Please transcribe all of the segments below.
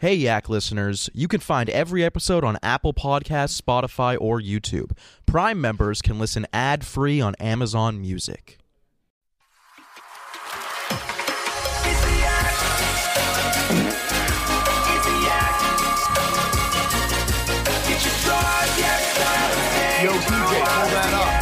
Hey, Yak listeners, you can find every episode on Apple Podcasts, Spotify, or YouTube. Prime members can listen ad-free on Amazon Music. Yo, DJ, pull that up.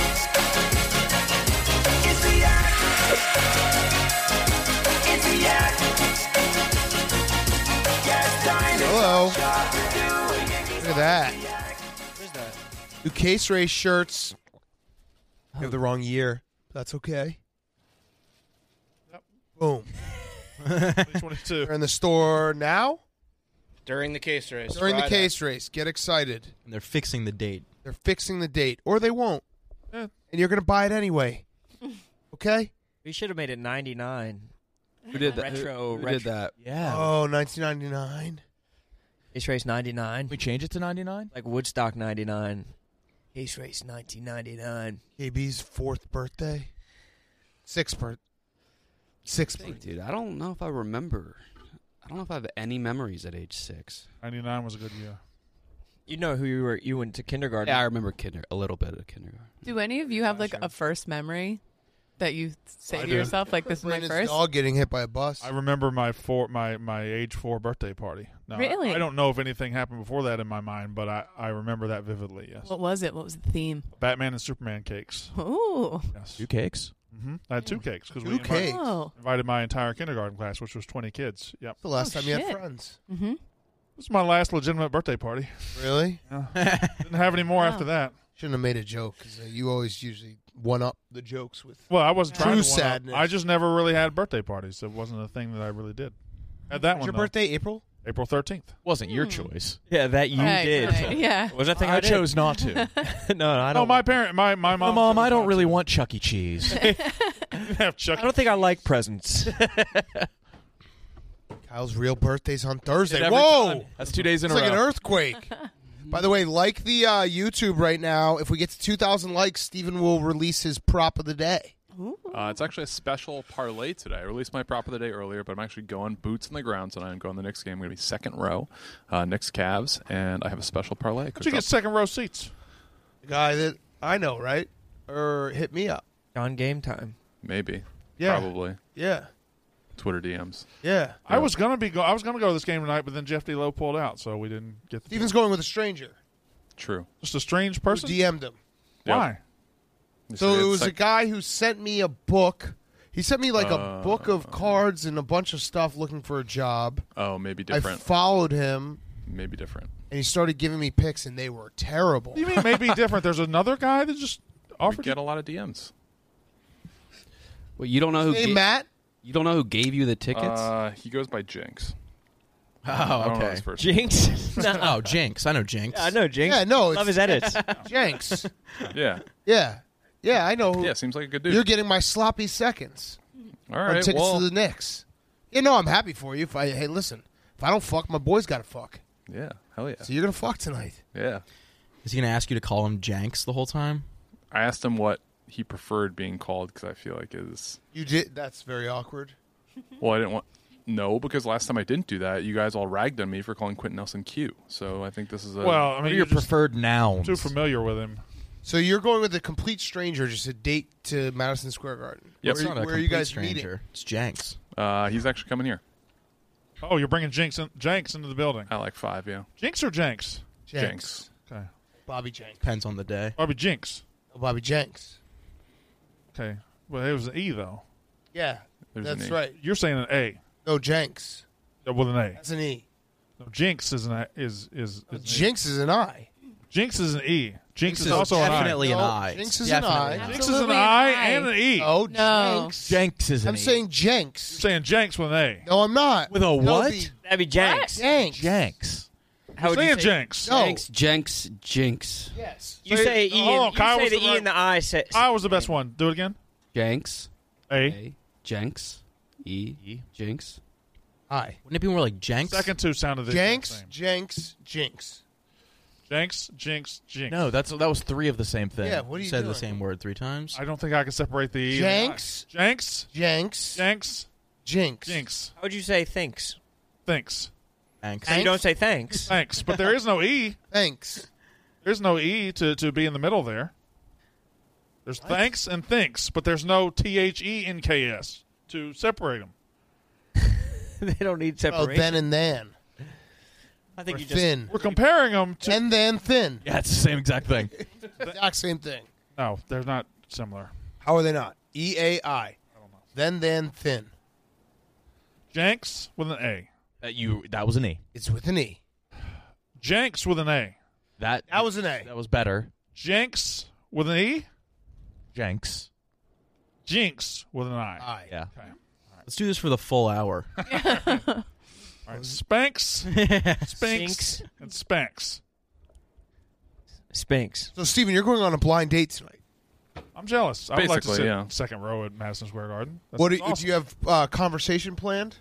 Hello. Look at that. Where's that? New Case Race shirts. You have the wrong year. That's okay. Yep. Boom. 2022. They're in the store now. During the case race. During the Friday. case race. Get excited. And they're fixing the date. They're fixing the date. Or they won't. Yeah. And you're going to buy it anyway. Okay? We should have made it 99. Who did that? Retro. Who did that? Yeah. Oh, 1999. Case race 99. We change it to 99? Like Woodstock 99. Case race 1999. KB's 4th birthday. 6th birthday. 6th Hey, birthday. dude, I don't know if I remember. I don't know if I have any memories at age 6. 99 was a good year. You know who you were? You went to kindergarten. Yeah, I remember a little bit of kindergarten. Do any of you have like a first memory that you say I to do. yourself, like, this is my Brandon's first? dog getting hit by a bus. I remember my age 4 birthday party. Now, Really? I don't know if anything happened before that in my mind, but I remember that vividly, yes. What was it? What was the theme? Batman and Superman cakes. Ooh. Yes. 2 cakes? I had 2 cakes because we Two cakes. Oh. invited my entire kindergarten class, which was 20 kids. Yep. the last time you had shit. friends. Mm-hmm. This is my last legitimate birthday party. Really? Yeah. Didn't have any more Wow. after that. Shouldn't have made a joke because you always usually one-up the jokes with. Well, I wasn't True trying to one-up. sadness. I just never really had birthday parties. It wasn't a thing that I really did. Had that Was one, your though. birthday April? April 13th. Wasn't your choice. Yeah, that you Right, did. right, yeah. Was that thing I I, did? chose not to. No, I don't. Oh, my parent, my mom. Mom, I chose don't not really to. want Chuck E. Cheese. have Chuck. I don't think I like presents. Kyle's real birthday's on Thursday. Every Whoa! time. That's 2 days in It's a like row. an earthquake. By the way, like the YouTube right now. If we get to 2,000 likes, Steven will release his prop of the day. It's actually a special parlay today. I released my prop of the day earlier, but I'm actually going boots on the ground tonight. I'm going the Knicks game. I'm going to be second row, Knicks Cavs, and I have a special parlay. How'd you get second row seats? The guy that I know, right? Or hit me up. On game time. Maybe. Yeah. Probably. Yeah. Twitter DMs. Yeah. I was gonna go to this game tonight, but then Jeff D. Lowe pulled out, so we didn't get. Steven's going with a stranger. True. Just a strange Who person. DM'd him. Why? So it was a guy who sent me a book. He sent me like a book of cards and a bunch of stuff looking for a job. Oh, maybe I different. followed him, Maybe different. and he started giving me picks, and they were terrible. What do you mean maybe different? There's another guy that just We offered. get a lot of DMs. Well, you don't know who. Hey, Matt. You don't know who gave you the tickets? He goes by Jinx. Oh, I don't know okay. his first Jinx? No, oh, Jinx. I know Jinx. I know Jinx. Yeah, no, Love it's his edits. Jenks. name. Yeah. Yeah. Yeah, I know. Yeah, seems like a good dude. You're getting my sloppy seconds All on right. tickets Well, to the Knicks. You know I'm happy for you. Hey, listen. If I don't fuck, my boy's got to fuck. yeah. Hell yeah. So you're going to fuck tonight. Yeah. Is he going to ask you to call him Janks the whole time? I asked him what he preferred being called because I feel like is. You did. That's very awkward. Well, I didn't want. No, because last time I didn't do that, you guys all ragged on me for calling Quentin Nelson Q. So I think this is a. Well, I What mean, are you're your preferred nouns? too familiar with him. So you're going with a complete stranger, just a date to Madison Square Garden. Yep. It's not a Where are you complete guys stranger. meeting? It's Janks. He's actually coming here. Oh, you're bringing Jinx into the building. I like 5. Yeah. Jinx or Janks? Jenks. Okay. Bobby Jenks. Depends on the day. Probably Jinx. Oh, Bobby Jenks. Okay. Well, it was an E though. Yeah, There's that's an E. right. You're saying an A No, Jenks. with an A. That's an E. No, Jinx is an is an E. Jinx is an I. Jinx is an E. Jinx is is also an I. definitely an No, I. Jinx is Definitely an I. an Jinx is an Absolutely I an I. and an E. Oh, No. Jenks. Janks is an I'm E. saying Jenks. Saying Jenks with an A. No, I'm not. With a That'll what? be That'd be Jenks. Jenks. Janks. How would saying you say? Jenks. No. Jenks, Jinx. Yes. You say E. Hold on, And, Kyle you was say the the E right- and the I. Say, I was the best one. Do it again. Jenks. A. A. Jenks. E. Jinx. I. Wouldn't it be more like Janks? Second two sounded the Jenks, same. Jenks, Jinx. Jenks, Jinx, Jinx. No, that was 3 of the same thing. Yeah, what are you said doing? the same word 3 times. I don't think I can separate the E. Jenks. and the I. Jenks, Jenks, Jenks, Jinx. Jinx. how would you say thinks? Thinks. Thanks. So you don't say thanks. Thanks, but there is no E. Thanks. There's no E to be in the middle there. There's thanks and thinks, but there's no THENKS to separate them. They don't need Well, separation. then and then. I think Or you just thin. We're comparing them to. And then thin. Yeah, it's the same exact thing. Exact same thing. No, they're not similar. How are they not? EAI. I don't know. Then thin. Jenks with an A. That was an E. It's with an E. Jenks with an A. That was an A. That was better. Jenks with an E. Jenks. Jinx with an I. I. Yeah. Okay. Let's do this for the full hour. All right. Spanx, Spinks, and Spanx. Spinks. So, Steven, you're going on a blind date tonight. I'm jealous. I would like to Basically, sit yeah. second row at Madison Square Garden. What do awesome. you have conversation planned?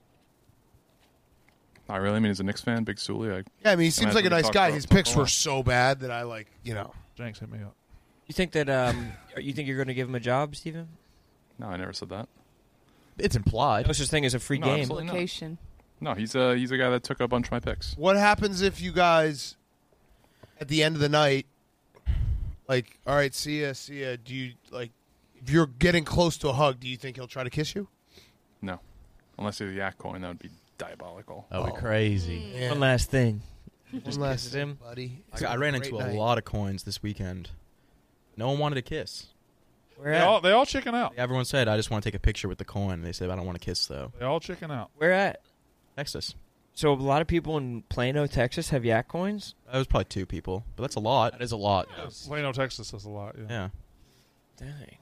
Not really. I mean, he's a Knicks fan, big Sully. Yeah, I mean, he seems like a nice guy. His picks were about so bad that I Jenks hit me up. You think that you think you're going to give him a job, Steven? No, I never said that. It's implied. No such thing as a free No, game. absolutely. not. Location. No, he's a guy that took a bunch of my picks. What happens if you guys, at the end of the night, like, all right, see ya. Do you, like, if you're getting close to a hug, do you think he'll try to kiss you? No, unless he's a yak coin, that would be diabolical. That would be crazy. Yeah. One last thing. One last kisses him. buddy. I ran Great into night. a lot of coins this weekend. No one wanted to kiss. Where They at? all chicken out. Everyone said, I just want to take a picture with the coin. They said, I don't want to kiss, though. They all chicken out. Where at? Text us. So a lot of people in Plano, Texas, have yak coins. That was probably 2 people, but that's a lot. That is a lot. Plano, Texas does a lot. Yeah. Yeah. Dang.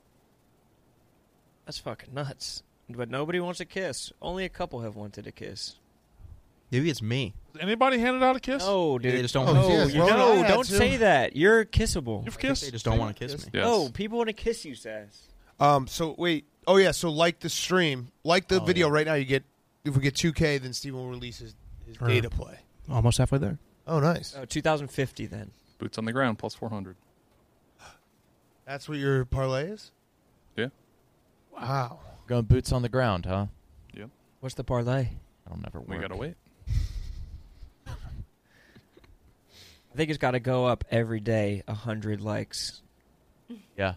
That's fucking nuts. But nobody wants a kiss. Only a couple have wanted a kiss. Maybe it's me. Has anybody handed out a kiss? No, dude. They just don't Oh, want to yeah, kiss. bro, I had don't to. say that. You're kissable. You've They kissed. just don't want to kiss me. Yes. Oh, people want to kiss you, Sass. So wait. Oh yeah. So like the stream, like the video right now. You get if we get 2K, then Steven will release his data play. Almost halfway there. Oh, nice. Oh, 2050 then. Boots on the ground, plus 400. That's what your parlay is. Yeah. Wow. Going boots on the ground, huh? Yep. What's the parlay? That'll never work. We gotta wait. I think it's got to go up every day 100 likes. Yeah.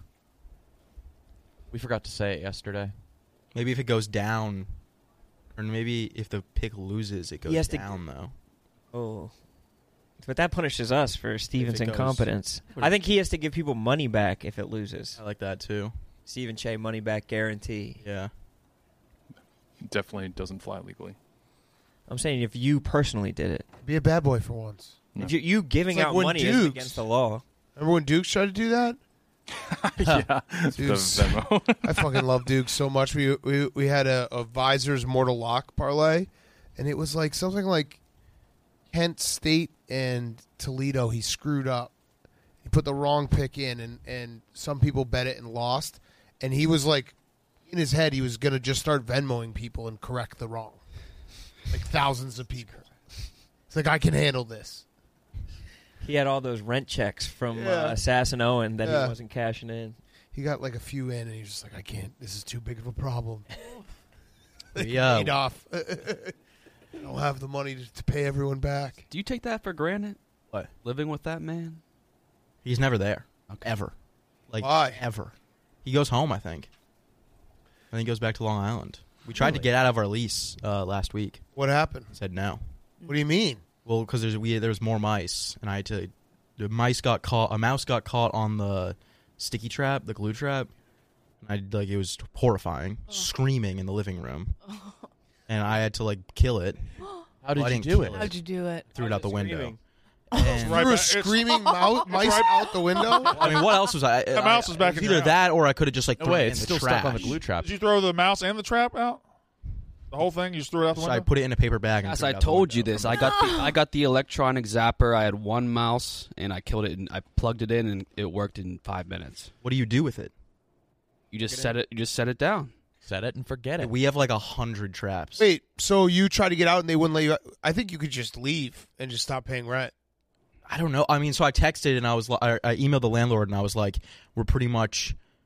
We forgot to say it yesterday. Maybe if it goes down, or maybe if the pick loses, it He goes has to- down, though. Oh. But that punishes us for Steven's If it goes- incompetence. I think he has to give people money back if it loses. I like that, too. Stephen Che money back guarantee. Yeah. Definitely doesn't fly legally. I'm saying if you personally did it. Be a bad boy for once. No. If you giving It's like out when money isn't Dukes- against the law. Remember when Dukes tried to do that? Yeah, the Deuce. Venmo. I fucking love Dukes so much. We had a Visors Mortal Lock parlay, and it was like something like Kent State and Toledo. He screwed up. He put the wrong pick in, and some people bet it and lost. And he was like, in his head, he was going to just start Venmoing people and correct the wrong. Like thousands of people. It's like, I can handle this. He had all those rent checks from Yeah. Sass and Owen that Yeah. he wasn't cashing in. He got like a few in, and he was just like, I can't. This is too big of a problem. Yeah. Paid off. I don't have the money to pay everyone back. Do you take that for granted? What? Living with that man? He's never there. Ever. Like, Why? ever. He goes home, I think. I think he goes back to Long Island. We tried to Really? get out of our lease last week. What happened? He said no. What do you mean? Well, because there's more mice, and I had to. A mouse got caught on the sticky trap, the glue trap. And it was horrifying, screaming in the living room, and I had to kill it. How did Well, I you didn't do kill it? How'd you do it? Threw it out the window. Screaming. And, Right You were back- it's- screaming mice out the window? I mean, what else was I? The mouse was back in your Either house. that, or I could have just No thrown way, it in it's the still trash. stuck on the glue trap. Did you throw the mouse and the trap out? The whole thing? You just threw it out the So window? I put it in a paper bag. And As threw I it out the told you window. this, I got the electronic zapper. I had one mouse and I killed it and I plugged it in and it worked in 5 minutes. What do you do with it? You just set it down. Set it and forget it. We have 100 traps. Wait, so you tried to get out and they wouldn't let you out? I think you could just leave and just stop paying rent. I don't know. I mean, so I texted and I emailed the landlord and I was like, we're pretty much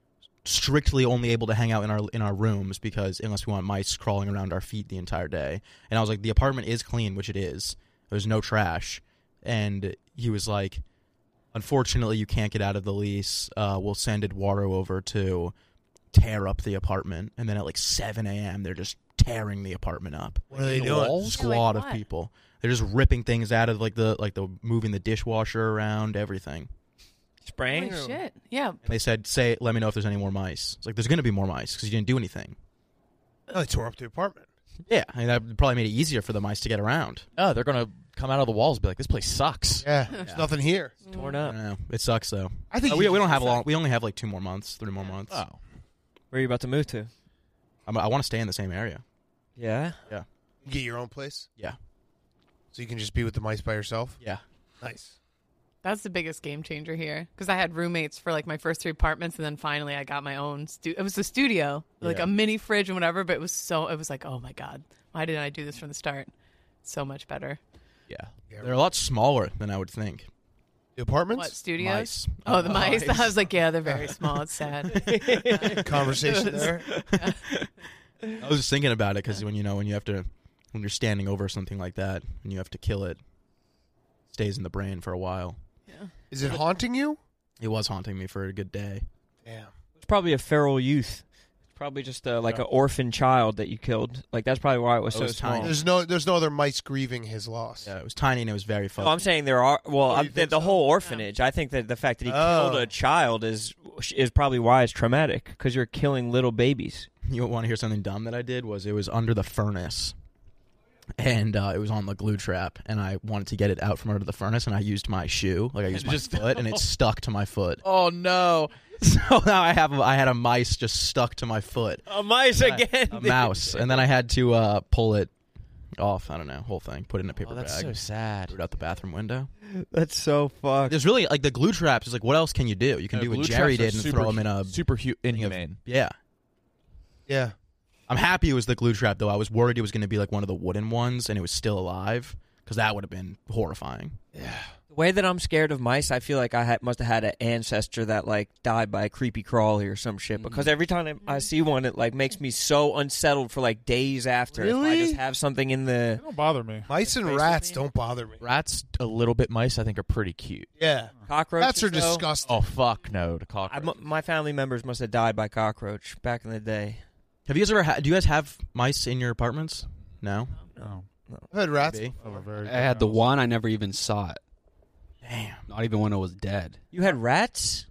strictly only able to hang out in our rooms because unless we want mice crawling around our feet the entire day. And I was like, the apartment is clean, which it is. There's no trash. And he was like, unfortunately, you can't get out of the lease. We'll send Eduardo over to tear up the apartment. And then at like 7 a.m., they're just tearing the apartment up. What are they doing? Squad Like of what? people. They're just ripping things out of like the moving the dishwasher around, everything. Spraying? Holy or- shit. Yeah. And they said, let me know if there's any more mice. It's like, there's going to be more mice because you didn't do anything. Oh, they tore up the apartment. Yeah, I mean, that probably made it easier for the mice to get around. Oh, they're gonna come out of the walls and be like, "This place sucks." Yeah, there's nothing here. Torn I up. don't know. It sucks, though. I think We don't have long. We only have like 2 more months, 3 more months. Oh, Where are you about to move to? I want to stay in the same area. Yeah. Get your own place, Yeah. so you can just be with the mice by yourself. Yeah. Nice. That's the biggest game changer here because I had roommates for like my first 3 apartments, and then finally I got my own. It was a studio, like Yeah. a mini fridge and whatever. But it was like, oh my god, why didn't I do this from the start? So much better. yeah. They're a lot smaller than I would think. The apartments. What studios? Mice. Oh, the mice. I was like, yeah, they're very small. It's sad. Conversation there. I was just thinking about it because when you're standing over something like that and you have to kill it, it stays in the brain for a while. Yeah. Is it haunting you? It was haunting me for a good day. Damn. It's probably a feral youth. It's probably just like an orphan child that you killed. Like that's probably why it was It so was small. tiny. There's no other mice grieving his loss. Yeah, it was tiny and it was very fun. No, I'm saying there are. Well, Oh, you think the so? whole orphanage. I think that the fact that he Oh. killed a child is probably why it's traumatic because you're killing little babies. You want to hear something dumb that I did? It was under the furnace, and it was on the glue trap, and I wanted to get it out from under the furnace, and I used my shoe, like I used my foot, and it stuck to my foot. Oh no! So now I had a mice just stuck to my foot, A mice again. a mouse, and then I had to pull it off. I don't know, whole thing, put it in a paper Oh, that's bag, so sad. threw it out the bathroom window. That's so fucked. There's really like the glue traps. Is like, what else can you do? You can do what Jerry did and throw him in a super inhumane. yeah. Yeah. I'm happy it was the glue trap, though. I was worried it was going to be like one of the wooden ones and it was still alive, because that would have been horrifying. The way that I'm scared of mice, I feel like I must have had an ancestor that like died by a creepy crawly or some shit. Because every time I see one, it like makes me so unsettled for like days after. If I Really? just have something in the They don't bother me. Mice and Basically. rats don't bother me. Rats, a little bit. Mice, I think, are pretty cute. Yeah. cockroaches. Rats are though, disgusting. Oh fuck no, the cockroach. my family members must have died by cockroach back in the day. Have you guys ever do you guys have mice in your apartments? No? No. I've had rats. Maybe. I have a very I had the good house. one. I never even saw it. Damn. Not even when it was dead. You had rats?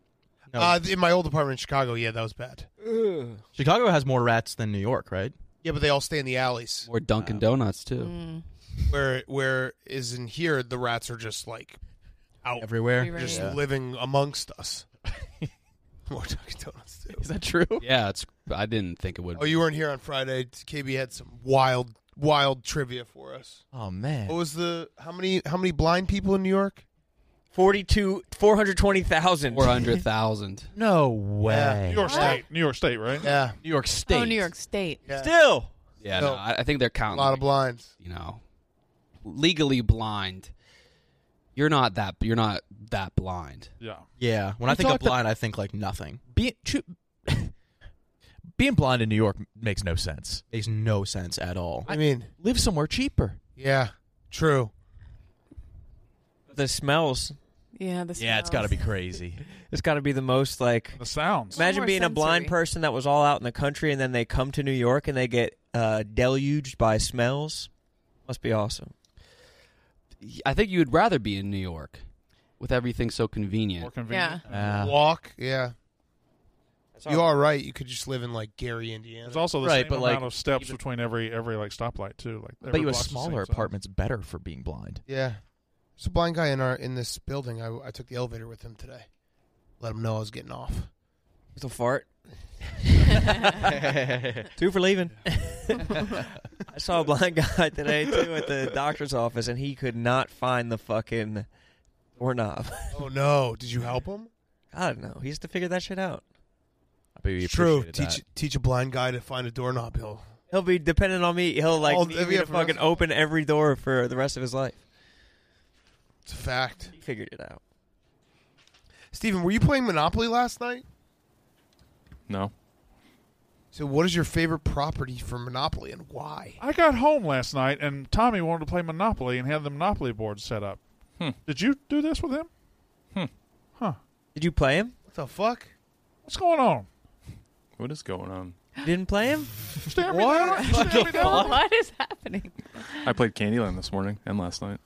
No. In my old apartment in Chicago, yeah, that was bad. Chicago has more rats than New York, right? Yeah, but they all stay in the alleys. Or Dunkin' Donuts too. Mm. Where is in here, the rats are just like out, Everywhere. Everywhere. just Yeah. living amongst us. More Dunkin' Donuts too. Is that true? Yeah, I didn't think it would. Oh, you weren't here on Friday. KB had some wild trivia for us. Oh man. What was how many blind people in New York? 420,000. 400,000. No way. New York Yeah. State. New York State, right? Yeah, New York State. Oh, New York State. yeah. Still. Yeah, No. no, I think they're a counting. lot of blinds. You know, legally blind. You're not that blind. Yeah. Yeah. When I think of blind, I think like nothing. Being blind in New York makes no sense. Makes no sense at all. I mean, Live somewhere cheaper. yeah, true. The smells. Yeah. Yeah, it's got to be crazy. It's got to be the most like. The sounds. Imagine more being a blind sensory. person that was all out in the country and then they come to New York and they get deluged by smells. Must be awesome. I think you would rather be in New York, with everything so More convenient. convenient. Yeah. Walk, yeah. You are right. You could just live in like Gary, Indiana. There's also the Right, same but, amount like, of steps even- between every like stoplight too. Like I every bet you a block's the smaller same size. apartment's better for being blind. Yeah. There's a blind guy in this building. I took the elevator with him today. Let him know I was getting off. It's a fart. 2 for leaving. I saw a blind guy today too at the doctor's office, and he could not find the fucking doorknob. Oh no! Did you help him? I don't know. He has to figure that shit out. I bet you It's true. appreciated Teach a blind guy to find a doorknob. He'll be dependent on me. He'll like Oh, need yeah, me to for fucking us. open every door for the rest of his life. It's a fact. He figured it out. Steven, were you playing Monopoly last night? No. So, what is your favorite property for Monopoly and why? I got home last night, and Tommy wanted to play Monopoly and had the Monopoly board set up. Did you do this with him? Did you play him? What the fuck? What's going on? What is going on? You didn't play him? Stare me down. Stare me down. What is happening? I played Candyland this morning and last night.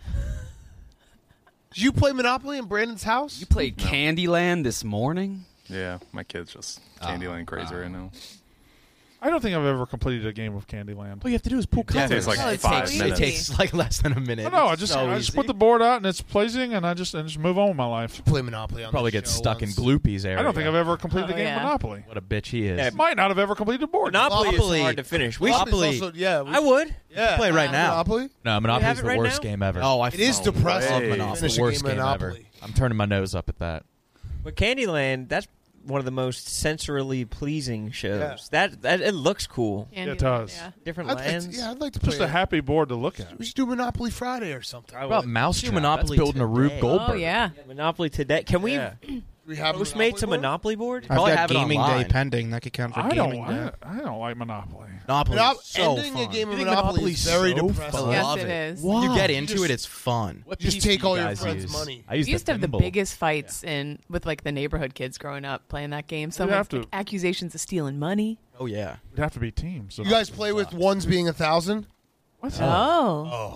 Did you play Monopoly in Brandon's house? You played Candyland this morning? Yeah, my kid's just Candyland crazy right now. I don't think I've ever completed a game of Candyland. All you have to do is pull Yeah, colors. It takes like it 5 takes- It minutes. takes like less than a minute. I know. I It's just so put the board out and it's pleasing, and I just move on with my life. Play Monopoly on Probably the get show stuck once. in Gloopy's area. I don't think I've ever completed Oh, a game yeah. of Monopoly. What a bitch he is. Yeah, Might not have ever completed a board. Monopoly Monopoly. is hard to finish. We Monopoly's should, also, yeah, we I would. yeah. play right now. Monopoly? No, have Monopoly's it the right worst now? game ever. Oh, It is depressing. Hey. to It's It's finish the a worst game of game Monopoly. ever. I'm turning my nose up at that. But Candyland, that's one of the most sensorily pleasing shows. Yeah. That it looks cool. Candy It does. Yeah. Different I'd like lands. to, yeah, I'd like to play Just a it. happy board to look at. We should do Monopoly Friday or something. What about Mousetrap? Monopoly That's building a Rube today. Goldberg. Oh yeah. Monopoly today. Can we Yeah. We have Postmates a Monopoly board? I've Probably got have it gaming day online. pending. That could count for I gaming don't. day. I don't like Monopoly. Monopoly. Ending so fun. a game of You think Monopoly is Monopoly's very so depressing. fun? Yes, love it it. is. You get You into just- it, it's fun. What Just piece take do you all your guys friends' use? money. I use We used to have the thimble. biggest fights with like the neighborhood kids growing up playing that game. Someone have to- like, accusations of stealing money. Oh yeah. We'd have to be teams. You guys play with ones being 1,000? What? Oh.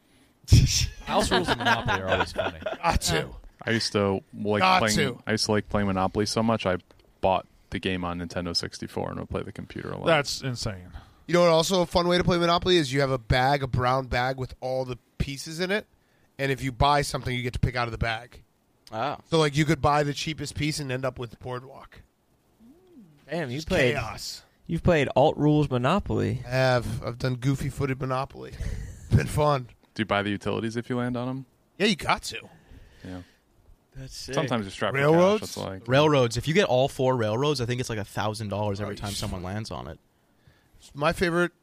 House rules and Monopoly are always funny. Got to. I used to like Got playing. to. I used to like playing Monopoly so much. I bought the game on Nintendo 64 and would play the computer a lot. That's insane. You know what also a fun way to play Monopoly is you have a bag, a brown bag with all the pieces in it, and if you buy something, you get to pick out of the bag. Oh. So, like, you could buy the cheapest piece and end up with Boardwalk. Damn, It's chaos. You've played Alt Rules Monopoly. I've done goofy-footed Monopoly. Been fun. Do you buy the utilities if you land on them? Yeah, you got to. Yeah. That's sick. Sometimes you're strapped Railroads? for cash. That's like Railroads. If you get all 4 railroads, I think it's like $1,000 every time someone lands on it. My favorite.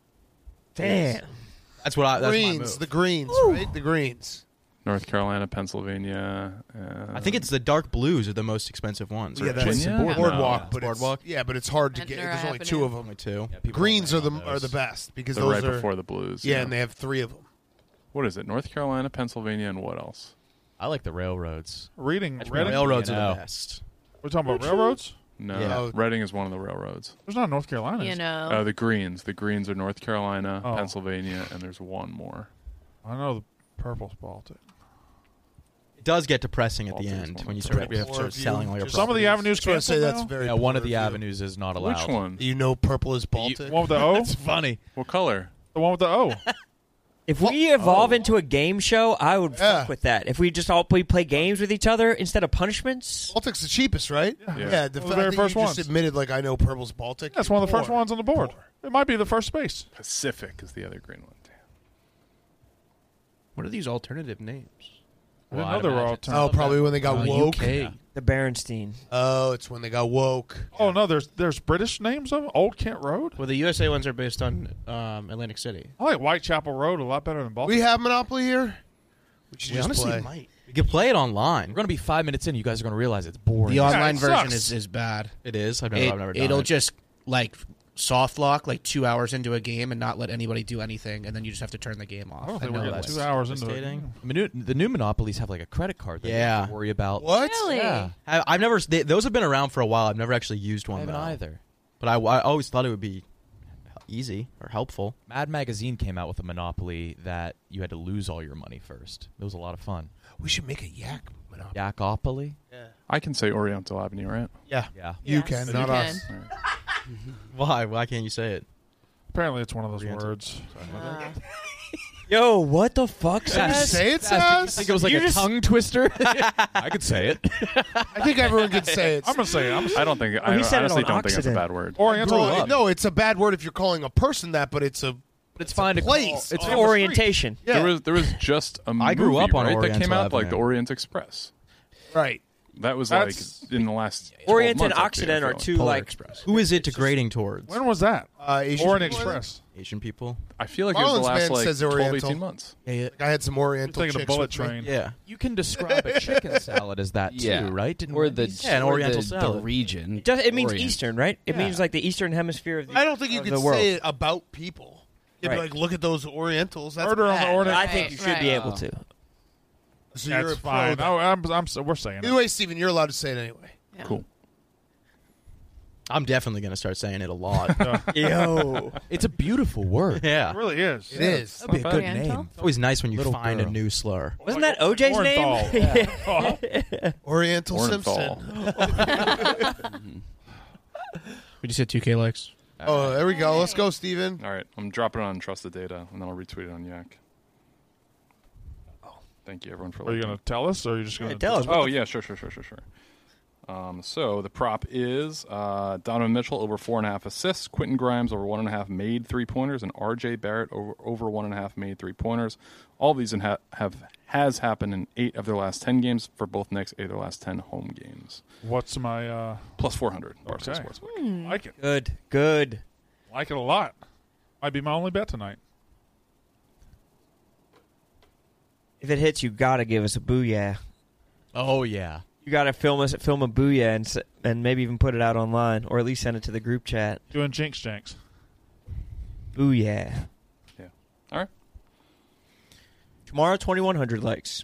Damn. That's what I. That's my Greens. move. The greens, right? The greens. North Carolina, Pennsylvania. I think it's the dark blues are the most expensive ones. Yeah, right? that's Virginia? Boardwalk. No. But Boardwalk? It's, yeah, but it's hard to Ventnor, get. There's only Avenue. 2 of them. Only 2. Greens are the best because they're those right are before the Blues. yeah, and they have 3 of them. What is it? North Carolina, Pennsylvania, and what else? I like the railroads. Reading. That's Reading. Railroads You are know. the best. We're talking about railroads. No, Yeah. Reading is one of the railroads. There's not North Carolina. You is there? know. The Greens. The Greens are North Carolina, Oh. Pennsylvania, and there's one more. I know the purple's Baltic. It does get depressing at the Baltimore is end one when you of the start, best. start selling all your Some of the properties. avenues Just want to say canceled that's now? very. Yeah, one poor of the review. avenues is not allowed. Which one? You know, purple is Baltic. The one with the O. That's funny. What color? The one with the O. If we evolve into a game show, I would Yeah. fuck with that. If we just all play games with each other instead of punishments. Baltic's the cheapest, right? Yeah. The One of the fact very that first you just ones. admitted, like, I know purple's Baltic. That's one of the first Poor. ones on the board. Poor. It might be the first space. Pacific is the other green one. Damn. What are these alternative names? I didn't Well, know I'd they were all imagine. turned. Oh, probably when they got woke. UK. The Berenstein. Oh, it's when they got woke. Oh no, there's British names of them? Old Kent Road. Well, the USA ones are based on Atlantic City. I like Whitechapel Road a lot better than Baltic. We have Monopoly here. We should We just honestly play. might. You can play it online. We're going to be 5 minutes in. You guys are going to realize it's boring. The online it version sucks. is bad. It is. I've never done It'll it. just like soft lock like 2 hours into a game and not let anybody do anything, and then you just have to turn the game off. I don't think know we're getting that's 2 hours into it. devastating. The new Monopolies have like a credit card that you Yeah. have to worry about. What? Really? Yeah. I've never. Those have been around for a while. I've never actually used I one haven't though. either. But I always thought it would be easy or helpful. Mad Magazine came out with a Monopoly that you had to lose all your money first. It was a lot of fun. We should make a yak Monopoly. Yakopoly? I can say Oriental Avenue, right? Yeah. Yeah. You Yes, can, you not can. us. Why? Why can't you say it? Apparently, it's one of those Oriental. words. Yo, what the fuck? Did you Seth? say it, I Saz? think it was like You a just- tongue twister. I could say it. I think everyone can say it. I'm gonna say it. I don't think. he I said it honestly on don't think it's a accident. bad word. Oriental. Bro, no, it's a bad word if you're calling a person that, but it's a It's fine to place. call. It's on the orientation. yeah. There was just a movie, I grew up on right, that came Oriental out like the Avenue. Orient Express. right. That was That's- like in the last 12 Orient and months, I Occident feel are like. two Polar like Express. Who is it degrading towards? When was that? Asian Orient people, I think? Express. Asian people? I feel like it was the Marlins last man like says 12, Oriental. 18 months. I had some Oriental You're thinking of chicks Bullet with me. Train. Yeah. You can describe a chicken salad as that too, Yeah. right? Didn't Or the Wendy's? Yeah, an or Oriental the salad. region. it means Orient. Eastern, right? It Yeah. means like the Eastern Hemisphere of the I don't think you of could the world. say it about people. You'd be Right. like, look at those Orientals. That's Murder on the bad. Orient I think you should be Right. able to. So you're That's a pro fine. then. We're saying Either it. way, Steven, you're allowed to say it anyway. Yeah. Cool. I'm definitely going to start saying it a lot. Yo. It's a beautiful word. Yeah. It really is. It is. That'd be a good Oriental? name. It's always nice when you Little find a girl. new slur. Wasn't that OJ's Orenthal. name? Oh, Oriental Orenthal. Simpson. We just hit 2K likes. Oh, there we go. Let's go, Steven. All right, I'm dropping it on Trusted Data, and then I'll retweet it on Yak. Thank you, everyone, for are you listening. going to tell us, or are you just going to Tell us. Oh, yeah, sure. So the prop is Donovan Mitchell over 4.5 assists, Quentin Grimes over 1.5 made 3-pointers, and R.J. Barrett over 1.5 made 3-pointers. All these has happened in 8 of their last 10 games for both Knicks, 8 of their last 10 home games. What's my Plus 400. Barstool Okay. Sportsbook. like it? Good. Like it a lot. Might be my only bet tonight. If it hits, you gotta give us a booyah. Oh yeah. You gotta film a booyah and maybe even put it out online, or at least send it to the group chat. Doing Jinx Janks. Booyah. Yeah. All right. Tomorrow, 2,100 likes.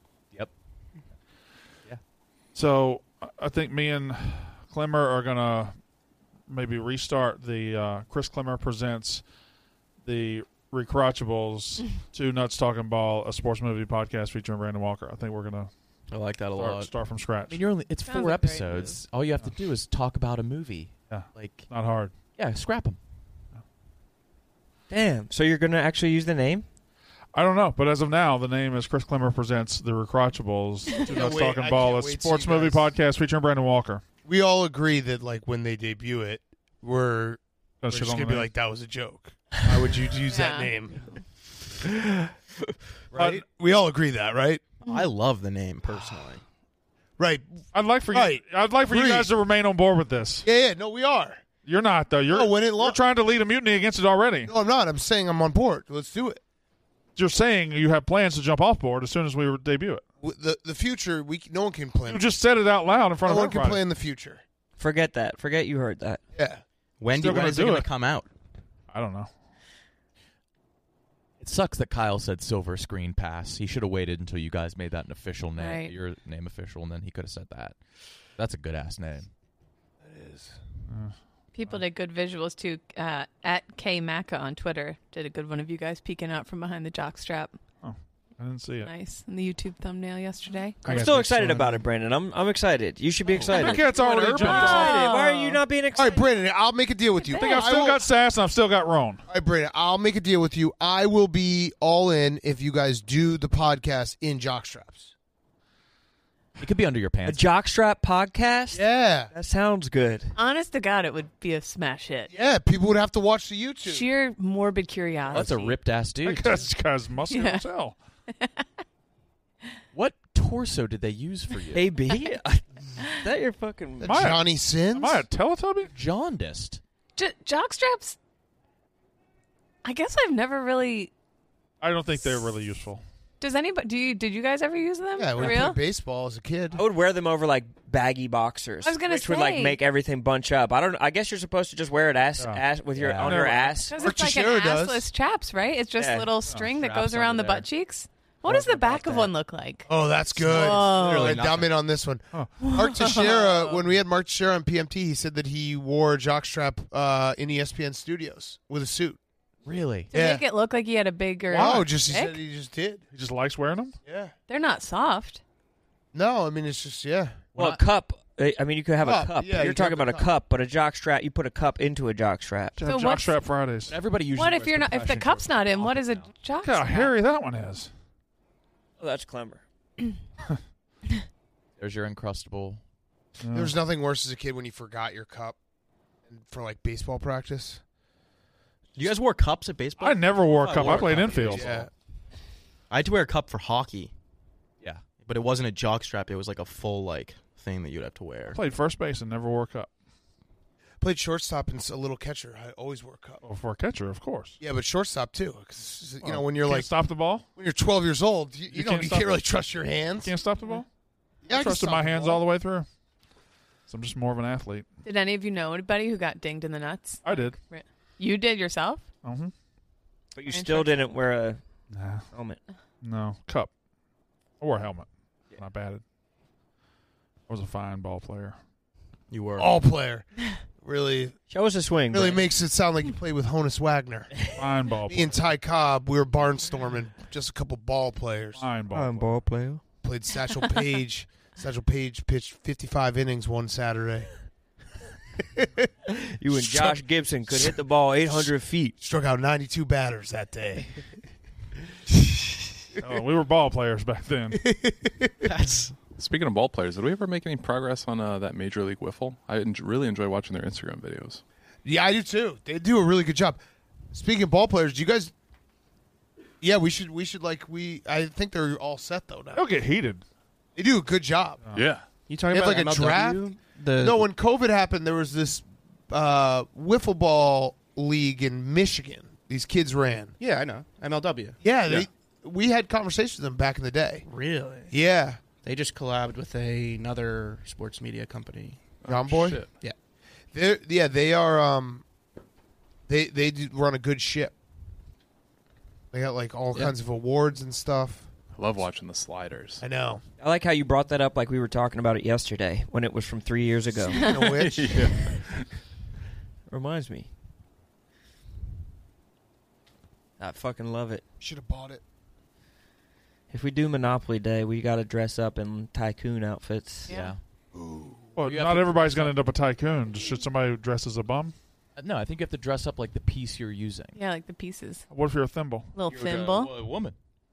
So I think me and Clemmer are going to maybe restart the Chris Clemmer Presents the Recrotchables, Two Nuts Talking Ball, a sports movie podcast featuring Brandon Walker. I think we're going I like that a to lot. start from scratch. I mean, it's Sounds 4 a great episodes. All you have to do is talk about a movie. Yeah. Like, Not hard. yeah, scrap them. Damn. So you're gonna actually use the name? I don't know, but as of now, the name is Chris Clemmer Presents the Recrotchables, Two Nuts wait, Talking I Ball, a can't wait to sports see you movie guys. podcast featuring Brandon Walker. We all agree that, like, when they debut it, we're That's just shit on going to the be name. like, that was a joke. Why would you use that Yeah. name? Right? We all agree that, right? I love the name, personally. Right. I'd like for Right. you. I'd like for you Agreed. guys to remain on board with this. Yeah, no, we are. You're not though. You're No, when it you're trying to lead a mutiny against it already. No, I'm not. I'm saying I'm on board. Let's do it. You're saying you have plans to jump off board as soon as we debut it. The future, no one can plan. You just said it out loud in front No of one can everybody. plan the future. Forget that. Forget you heard that. Yeah. When Still gonna is it do going it. to come out? I don't know. It sucks that Kyle said Silver Screen Pass. He should have waited until you guys made that an official name, Right. your name official, and then he could have said that. That's a good ass name. It is. People did good visuals too. At K Macca on Twitter did a good one of you guys peeking out from behind the jockstrap. I didn't see it. Nice. In the YouTube thumbnail yesterday. I'm still excited about it, Brandon. I'm excited. You should be I excited. think it's already I'm jumped off. excited. Why are you not being All excited? right, Brandon, I'll make a deal with you. I think I've still got Sass and I've still got Roan. All right, Brandon, I'll make a deal with you. I will be all in if you guys do the podcast in jockstraps. It could be under your A pants. jockstrap podcast? Yeah. That sounds good. Honest to God, it would be a smash hit. Yeah, people would have to watch the YouTube. Sheer morbid curiosity. That's a ripped ass dude. This guy's muscular Yeah. as hell. What torso did they use for you? AB? Is that your fucking... The Am I a- Johnny Sins? Am I a Teletubby? Jaundiced. Jockstraps. I guess I've never really. I don't think they're really useful. Does anybody? Did you guys ever use them? Yeah, For when I real? played baseball as a kid. I would wear them over like baggy boxers. I was gonna which would like say. make everything bunch up. I guess you're supposed to just wear it ass with your Yeah. on your ass. Because Or it's like an Teixeira does. assless chaps, right? It's just Yeah. a little string that straps goes around under the there. butt cheeks. What does the back of one look like? Oh, that's good. Whoa. Literally, I'm in on this one. Mark Teixeira, when we had Mark Teixeira on PMT, he said that he wore a jockstrap in ESPN studios with a suit. Really? To Yeah. make it look like you had a bigger. Oh, just he dick? said he just did. He just likes wearing them? Yeah. They're not soft. No, I mean it's just Well, a cup. I mean, you could have Cup, a cup. yeah, You're you talking have about a a cup, but a jockstrap. You put a cup into a jockstrap. To So have what's- Jockstrap Fridays. Everybody usually. What if wears you're not? If the compression cup's shorts. not in, what is a Look how jockstrap? hairy that one is. Oh, that's clever. There's your Uncrustable. There was nothing worse as a kid when you forgot your cup for like baseball practice. You guys wore cups at baseball? I never wore a I cup. wore I a played cup. infield. Yeah. I had to wear a cup for hockey, Yeah. but it wasn't a jock strap. It was like a full like thing that you'd have to wear. Played first base and never wore a cup. Played shortstop and a little catcher. I always wore a cup. Well, for a catcher, of course. Yeah, but shortstop too. 'Cause, you know, when you're Can't like stop the ball. when you're 12 years old, you can't can't stop really it. trust your hands. Can't stop the ball. Yeah, I I can trusted stop my the hands ball. all the way through. So I'm just more of an athlete. Did any of you know anybody who got dinged in the nuts? I did. You did yourself? Mm-hmm. But you still didn't wear a Nah, helmet. no cup or a helmet. Not batted. I was a fine ball player. You were. All player. Really, Show us a swing. really Brandon. makes it sound like you played with Honus Wagner. Fine ball Me player. and Ty Cobb, we were barnstorming. Just a couple ball players. Fine ball player. player. Played Satchel Paige. Satchel Paige pitched 55 innings one Saturday. You and Josh Gibson could hit the ball 800 feet. Struck out 92 batters that day. Oh, we were ball players back then. That's Speaking of ball players, did we ever make any progress on that Major League Wiffle? I really enjoy watching their Instagram videos. Yeah, I do too. They do a really good job. Speaking of ball players, do you guys? Yeah, we should I think they're all set though now. They'll get heated. They do a good job. Yeah. You talking They have about like a MLW? draft? The No, when COVID happened, there was this wiffle ball league in Michigan. These kids ran. yeah, I know MLW. Yeah, we had conversations with them back in the day. Really? Yeah, They just collabed with another sports media company. John Boy. Shit. Yeah. They are. They do run a good ship. They got like all kinds of awards and stuff. I love watching the sliders. I know. I like how you brought that up like we were talking about it yesterday when it was from 3 years ago. You know which? Reminds me. I fucking love it. Should have bought it. If we do Monopoly Day, we got to dress up in tycoon outfits. Yeah. Well, You have not to- everybody's going to end up a tycoon. Should somebody dress as a bum? No, I think you have to dress up like the piece you're using. Yeah, like the pieces. What if you're a thimble? Little You're thimble. a woman.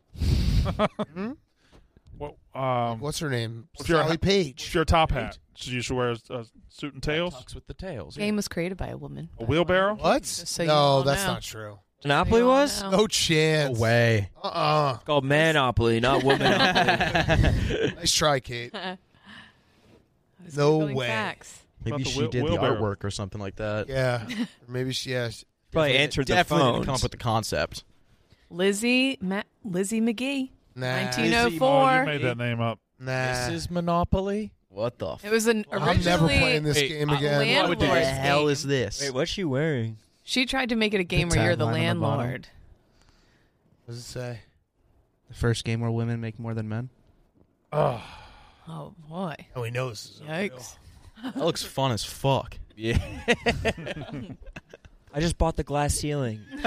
What, What's her name? If you're a- Sally if Page. you're a top hat, so you should wear a suit and tails? Tux with the tails. Game was created by a woman. A wheelbarrow? What? so you no, all that's know. not true. Monopoly You all was? know. No chance. no way. It's called Manopoly, not Womanopoly. Nice try, Kate. I was No Googling way. Facts. Maybe the she did the wheelbarrow. artwork or something like that. Yeah. Or maybe she. Yeah. Probably answered the Definitely phone. didn't come up with the concept. Lizzie McGee. Nah. 1904. Oh, you made that name up. Nah. This is Monopoly. What the? It was an I'm originally. never playing this Hey, game I'm again. landlord. What the Lord's hell game. is this? Wait, what's she wearing? She tried to make it a game The where you're the tagline on the bottom. landlord. What does it say? The first game where women make more than men. Oh, Oh boy! Oh, he knows. This is Yikes! That looks fun as fuck. Yeah. I just bought the glass ceiling. You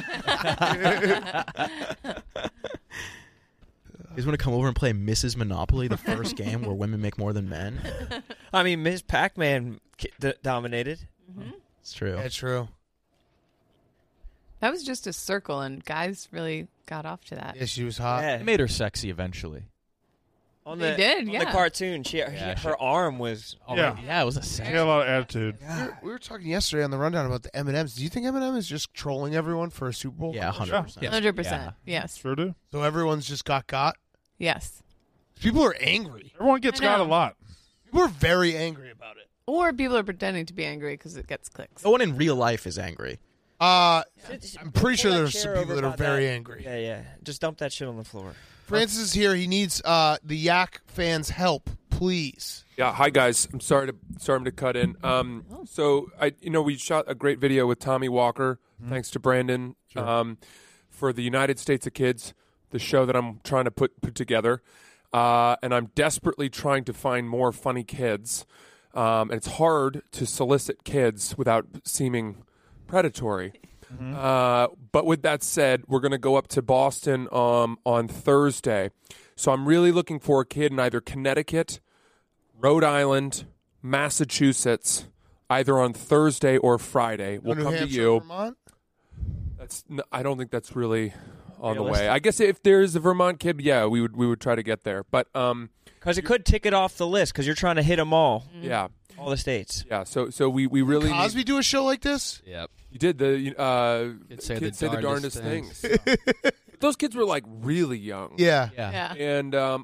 guys want to come over and play Mrs. Monopoly, the first game where women make more than men? I mean, Miss Pac-Man dominated. It's true. Yeah, true. That was just a circle, and guys really got off to that. Yeah, she was hot. Yeah. It made her sexy eventually. On They the, did, on yeah. the cartoon, Yeah, her arm was. Yeah. Yeah, it was a she sex. had a lot of attitude. We were talking yesterday on the rundown about the M&Ms. Do you think M&M is just trolling everyone for a Super Bowl? Yeah, 100%. Yeah. 100%. Yes. Sure do. So everyone's just got? Yes. People are angry. Everyone gets I got a know. lot. People are very angry about it. Or people are pretending to be angry because it gets clicks. No one in real life is angry. I'm pretty sure Pull that there's chair some people over that are by very that. angry. Yeah, yeah. Just dump that shit on the floor. Francis is here. He needs the Yak fans' help, please. Yeah, hi guys. I'm sorry to cut in. So we shot a great video with Tommy Walker, thanks to Brandon, for the United States of Kids, the show that I'm trying to put together, and I'm desperately trying to find more funny kids, and it's hard to solicit kids without seeming predatory. But with that said, we're going to go up to Boston on Thursday. So I'm really looking for a kid in either Connecticut, Rhode Island, Massachusetts, either on Thursday or Friday. We'll New come Hampshire, to you. Vermont? I don't think that's really on the way. Realistic. I guess if there's a Vermont kid, yeah, we would try to get there. But Because it could tick it off the list because you're trying to hit them all. yeah, All the states. yeah. So we really need, Cosby do a show like this? Yep. you did the Kids say kids the say the darndest darndest things. Those kids were like really young. Yeah. Yeah. Yeah. And I like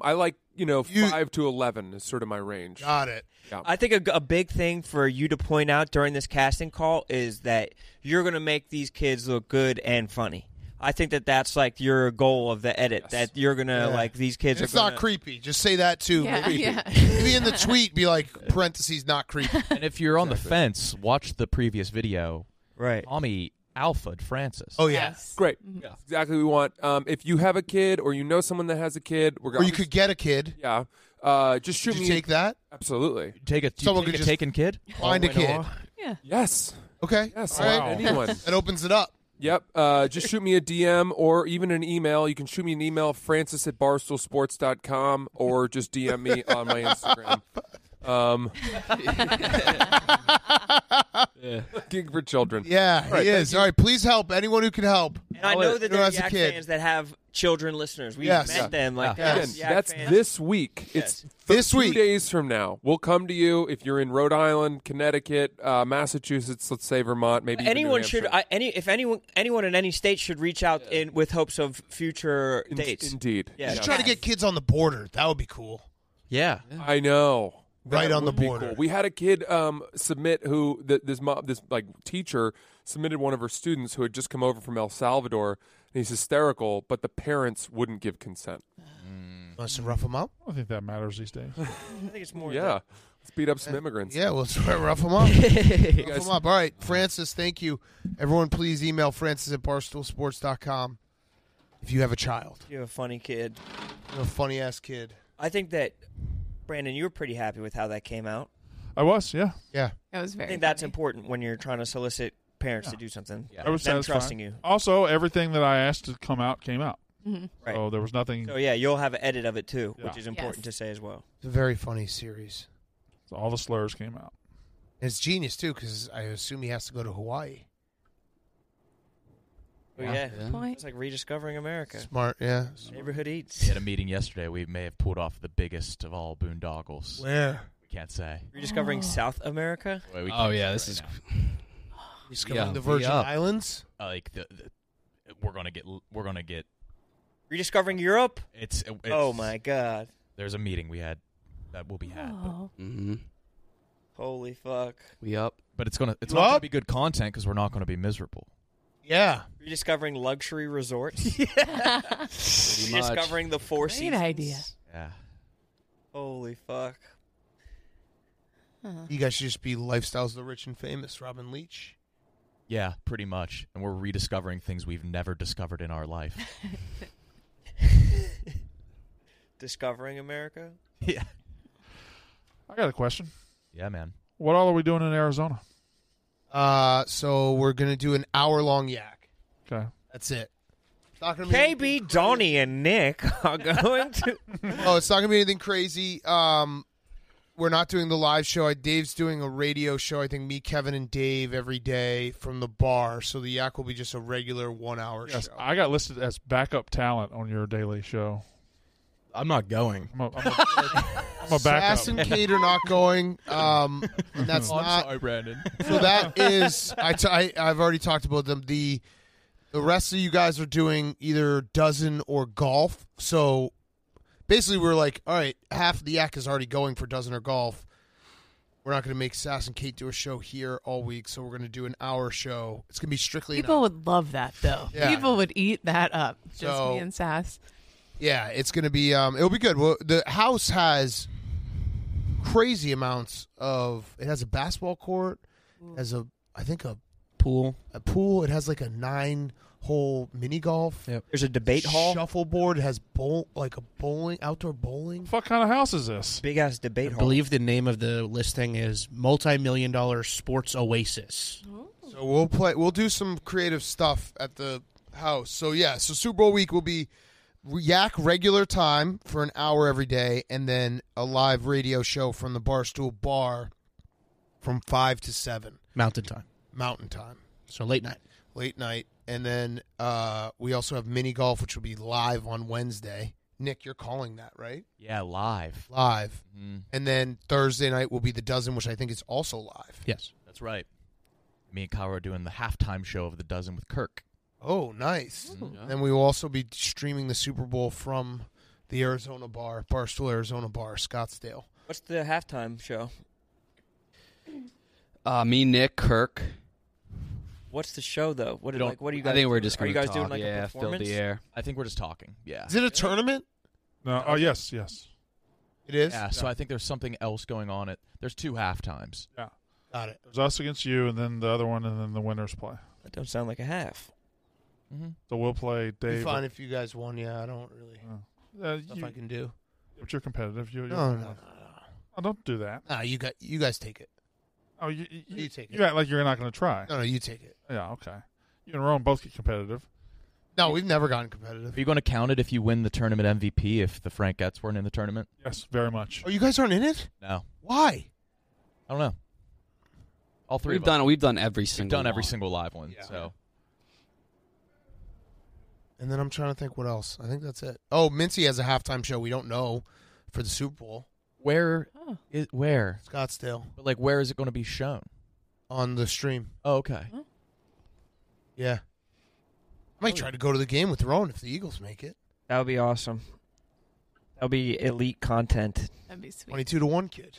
5 to 11 is sort of my range. Got it. Yeah. I think a big thing for you to point out during this casting call is that you're going to make these kids look good and funny. I think that's like your goal of the edit, that you're going to like these kids It's are gonna, not creepy. Just say that too. Yeah, yeah. Maybe in the tweet be like parentheses not creepy. And if you're on the fence, watch the previous video. Right. Tommy alpha'd Francis. Oh yeah. Yes. Great. That's exactly what we want. If you have a kid or you know someone that has a kid, Or you could get a kid. Yeah. Just shoot Did me. you take that? Absolutely. Someone could a just taken kid? Find a kid. Yeah. Yes. Okay. Yes. All right. Wow. Anyone. That opens it up. Yep. Just shoot me a DM or even an email. You can shoot me an email, francis@barstoolsports.com, or just DM me on my Instagram. Gig for children. Yeah, All right, he is. All right, please help anyone who can help. And I know that Who there are has a Yak kid. fans that have children listeners. We've Yes. met them. Like Again, there's Yak that's fans. this week. Yes. It's This 2 week. days from now. We'll come to you if you're in Rhode Island, Connecticut, Massachusetts. Let's say Vermont. Maybe even New Anyone should. Hampshire. Anyone in any state should reach out in with hopes of future dates. Indeed. Yeah. Just try to get kids on the border. That would be cool. Yeah. I know. Right That on the would be border. cool. We had a kid submit who this teacher submitted one of her students who had just come over from El Salvador, and he's hysterical, but the parents wouldn't give consent. Wants to rough them up? I don't think that matters these days. I think it's more. Yeah, let's beat up some immigrants. Yeah, well, let's rough them up. Rough them up. All right, Francis, thank you. Everyone, please email francis@barstoolsports.com if you have a child. You're a funny kid. You're a funny-ass kid. I think that Brandon, you were pretty happy with how that came out. I was, yeah. Yeah. That was I very. think that's funny. important when you're trying to solicit parents to do something. I was Them satisfied. trusting you. Also, everything that I asked to come out came out. Mhm. Right. So there was nothing. So yeah, you'll have an edit of it too, Yeah. which is important Yes. to say as well. It's a very funny series. So all the slurs came out. It's genius, too, because I assume he has to go to Hawaii. Oh, yeah. Point. It's like rediscovering America. Smart, yeah. Neighborhood eats. We had a meeting yesterday. We may have pulled off the biggest of all boondoggles. Where? We can't say. Rediscovering South America. Well, we Oh can't yeah, say this right is now. Discovering Yeah, the Virgin be up. Islands? Like we're gonna get. Rediscovering Europe. It's Oh my God. There's a meeting we had that will be had, Oh. Mm-hmm. Holy fuck. We up. but it's not What? gonna be good content because we're not gonna be miserable. Yeah. Rediscovering luxury resorts. Pretty much. Rediscovering the Four Great Seasons. idea. Yeah. Holy fuck. You guys should just be Lifestyles of the Rich and Famous, Robin Leach. Yeah, pretty much. And we're rediscovering things we've never discovered in our life. Discovering America. Yeah. I got a question. Yeah, man. What all are we doing in Arizona? So we're going to do an hour-long yak. Okay. That's it. It's not going to be anything KB, Donnie, and Nick are going to. Oh, it's not going to be anything crazy. We're not doing the live show. Dave's doing a radio show. I think me, Kevin, and Dave every day from the bar. So the yak will be just a regular 1 hour Yes, show. I got listed as backup talent on your daily show. I'm not going. I'm a backup. Sass and Kate are not going. And that's not. sorry, Brandon. So that is. I've already talked about them. The rest of you guys are doing either dozen or golf. So basically, we're like, all right, half of the yak is already going for dozen or golf. We're not going to make Sass and Kate do a show here all week, so we're going to do an hour show. It's going to be strictly an People hour. would love that, though. Yeah. People would eat that up. Just So- me and Sass. Yeah, it's going to be. It'll be good. Well, the house has crazy amounts of. It has a basketball court. Has a Pool. pool. It has like a 9-hole mini golf. Yep. There's a debate hall. Shuffleboard. It has outdoor bowling. What kind of house is this? Big ass I debate hall. believe the name of the listing is Multi-Million-Dollar Sports Oasis. So we'll do some creative stuff at the house. So yeah, so Super Bowl week will be yak regular time for an hour every day, and then a live radio show from the Barstool Bar from 5 to 7 Mountain Time. Mountain Time, So late night. And then we also have mini golf, which will be live on Wednesday. Nick, you're calling that, right? Yeah, live. Live. Mm, And then Thursday night will be the Dozen, which I think is also live. Yes. that's right. Me and Kyle are doing the halftime show of the Dozen with Kirk. Oh, nice. Mm, yeah. And we will also be streaming the Super Bowl from the Arizona bar, Barstool Arizona Bar, Scottsdale. What's the halftime show? Me, Nick, Kirk. What's the show though? What do you guys? I think we're just Are you going guys to doing talk. like Yeah, a fill performance? the air. I think we're just talking. Yeah. Is it a tournament? No. Yes. It is? Yeah. So I think there's something else going on. There's 2 halftimes. Yeah. Got it. There's us against you, and then the other one, and then the winners play. That don't sound like a half. Mm-hmm. So we'll play It'd be Dave. fine if you guys won. Yeah, I don't really stuff I can do. But you're competitive. No. Oh, don't do that. Nah, you guys take it. Oh, you take it. You act like you're not going to try. No, you take it. Yeah, okay. You and Rowan both get competitive. No, we've never gotten competitive. Are you going to count it if you win the tournament MVP if the Frank Getz weren't in the tournament? Yes, very much. Oh, you guys aren't in it? No. Why? I don't know. All 3 We've of us. done. We've done every single. We've done every one. single live one. Yeah. So And then I'm trying to think what else. I think that's it. Oh, Mincy has a halftime show we don't know for the Super Bowl. where? Scottsdale. But like, where is it going to be shown? On the stream. Oh, okay. Yeah. I might try to go to the game with Rowan if the Eagles make it. That would be awesome. That would be elite content. That'd be sweet. 22-1 kid.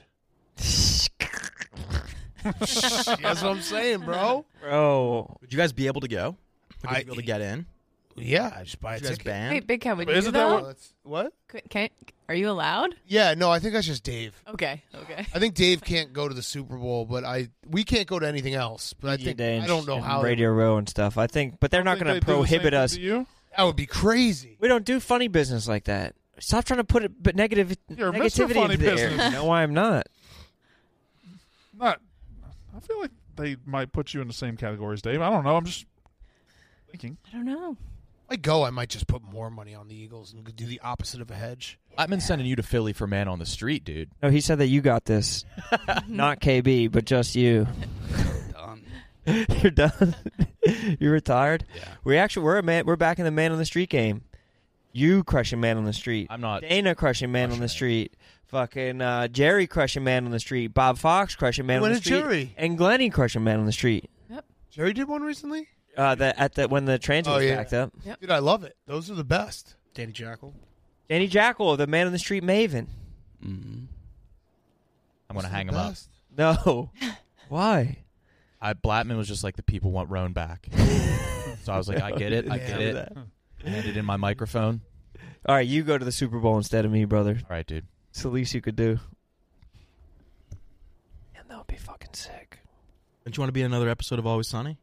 That's what I'm saying, bro. Bro. Would you guys be able to go? Would you I- be able to get in? Yeah, I just buy a Would you guys ticket. ban? Wait, Big Cat, would But you isn't do that that? what- What? Are you allowed? Yeah, no, I think that's just Dave. Okay. I think Dave can't go to the Super Bowl, but we can't go to anything else. But I think I don't know how Radio Row and stuff. I think, but they're not going to prohibit us. that would be crazy. We don't do funny business like that. Stop trying to put it, but You're Mr. negativity Funny into the air. Business. No, I'm not. I feel like they might put you in the same category as Dave. I don't know. I'm just thinking. I don't know. If I go, I might just put more money on the Eagles and do the opposite of a hedge. Blattman's sending you to Philly for Man on the Street, dude. No, he said that you got this, not KB, but just you. Done. You're done. You're retired. Yeah. We're back in the Man on the Street game. You crushing Man on the Street. I'm not. Dana crushing Man on the Street. Fucking Jerry crushing Man on the Street. Bob Fox crushing Man on the Street. Jerry? And Glennie crushing Man on the Street. Jerry did one recently? When the transit was backed up. Yep. Dude, I love it. Those are the best. Danny Jackal. Danny Jackal, the Man on the Street maven. Mm-hmm. I'm going to hang him up. No. Why? Blattman was just like, the people want Roan back. So I was like, I get it. I get it. I handed in my microphone. All right, you go to the Super Bowl instead of me, brother. All right, dude. It's the least you could do. And that would be fucking sick. Don't you want to be in another episode of Always Sunny?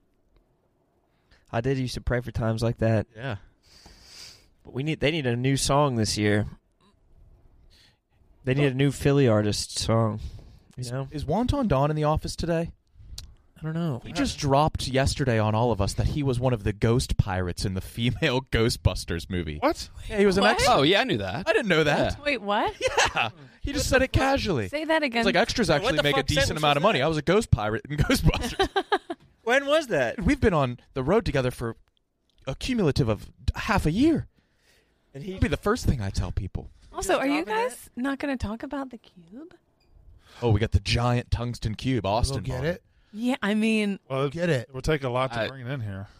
I did used to pray for times like that. Yeah. But they need a new song this year. They need a new Philly artist song. You know? Is Wonton Don in the office today? I don't know. He just dropped yesterday on all of us that he was one of the ghost pirates in the female Ghostbusters movie. What? Yeah, he was an What? extra. Oh yeah, I knew that. I didn't know that. Wait, what? Yeah. He just said it casually. Say that again. It's like extras actually the make a fuck decent sentence amount of was money. that? I was a ghost pirate in Ghostbusters. When was that? We've been on the road together for a cumulative of half a year. And That'd be the first thing I tell people. Also, are you dropping guys not going to talk about the cube? Oh, we got the giant tungsten cube, Austin. Go get bought it. Yeah, I mean, Well, Get it. it would take a lot to bring it in here.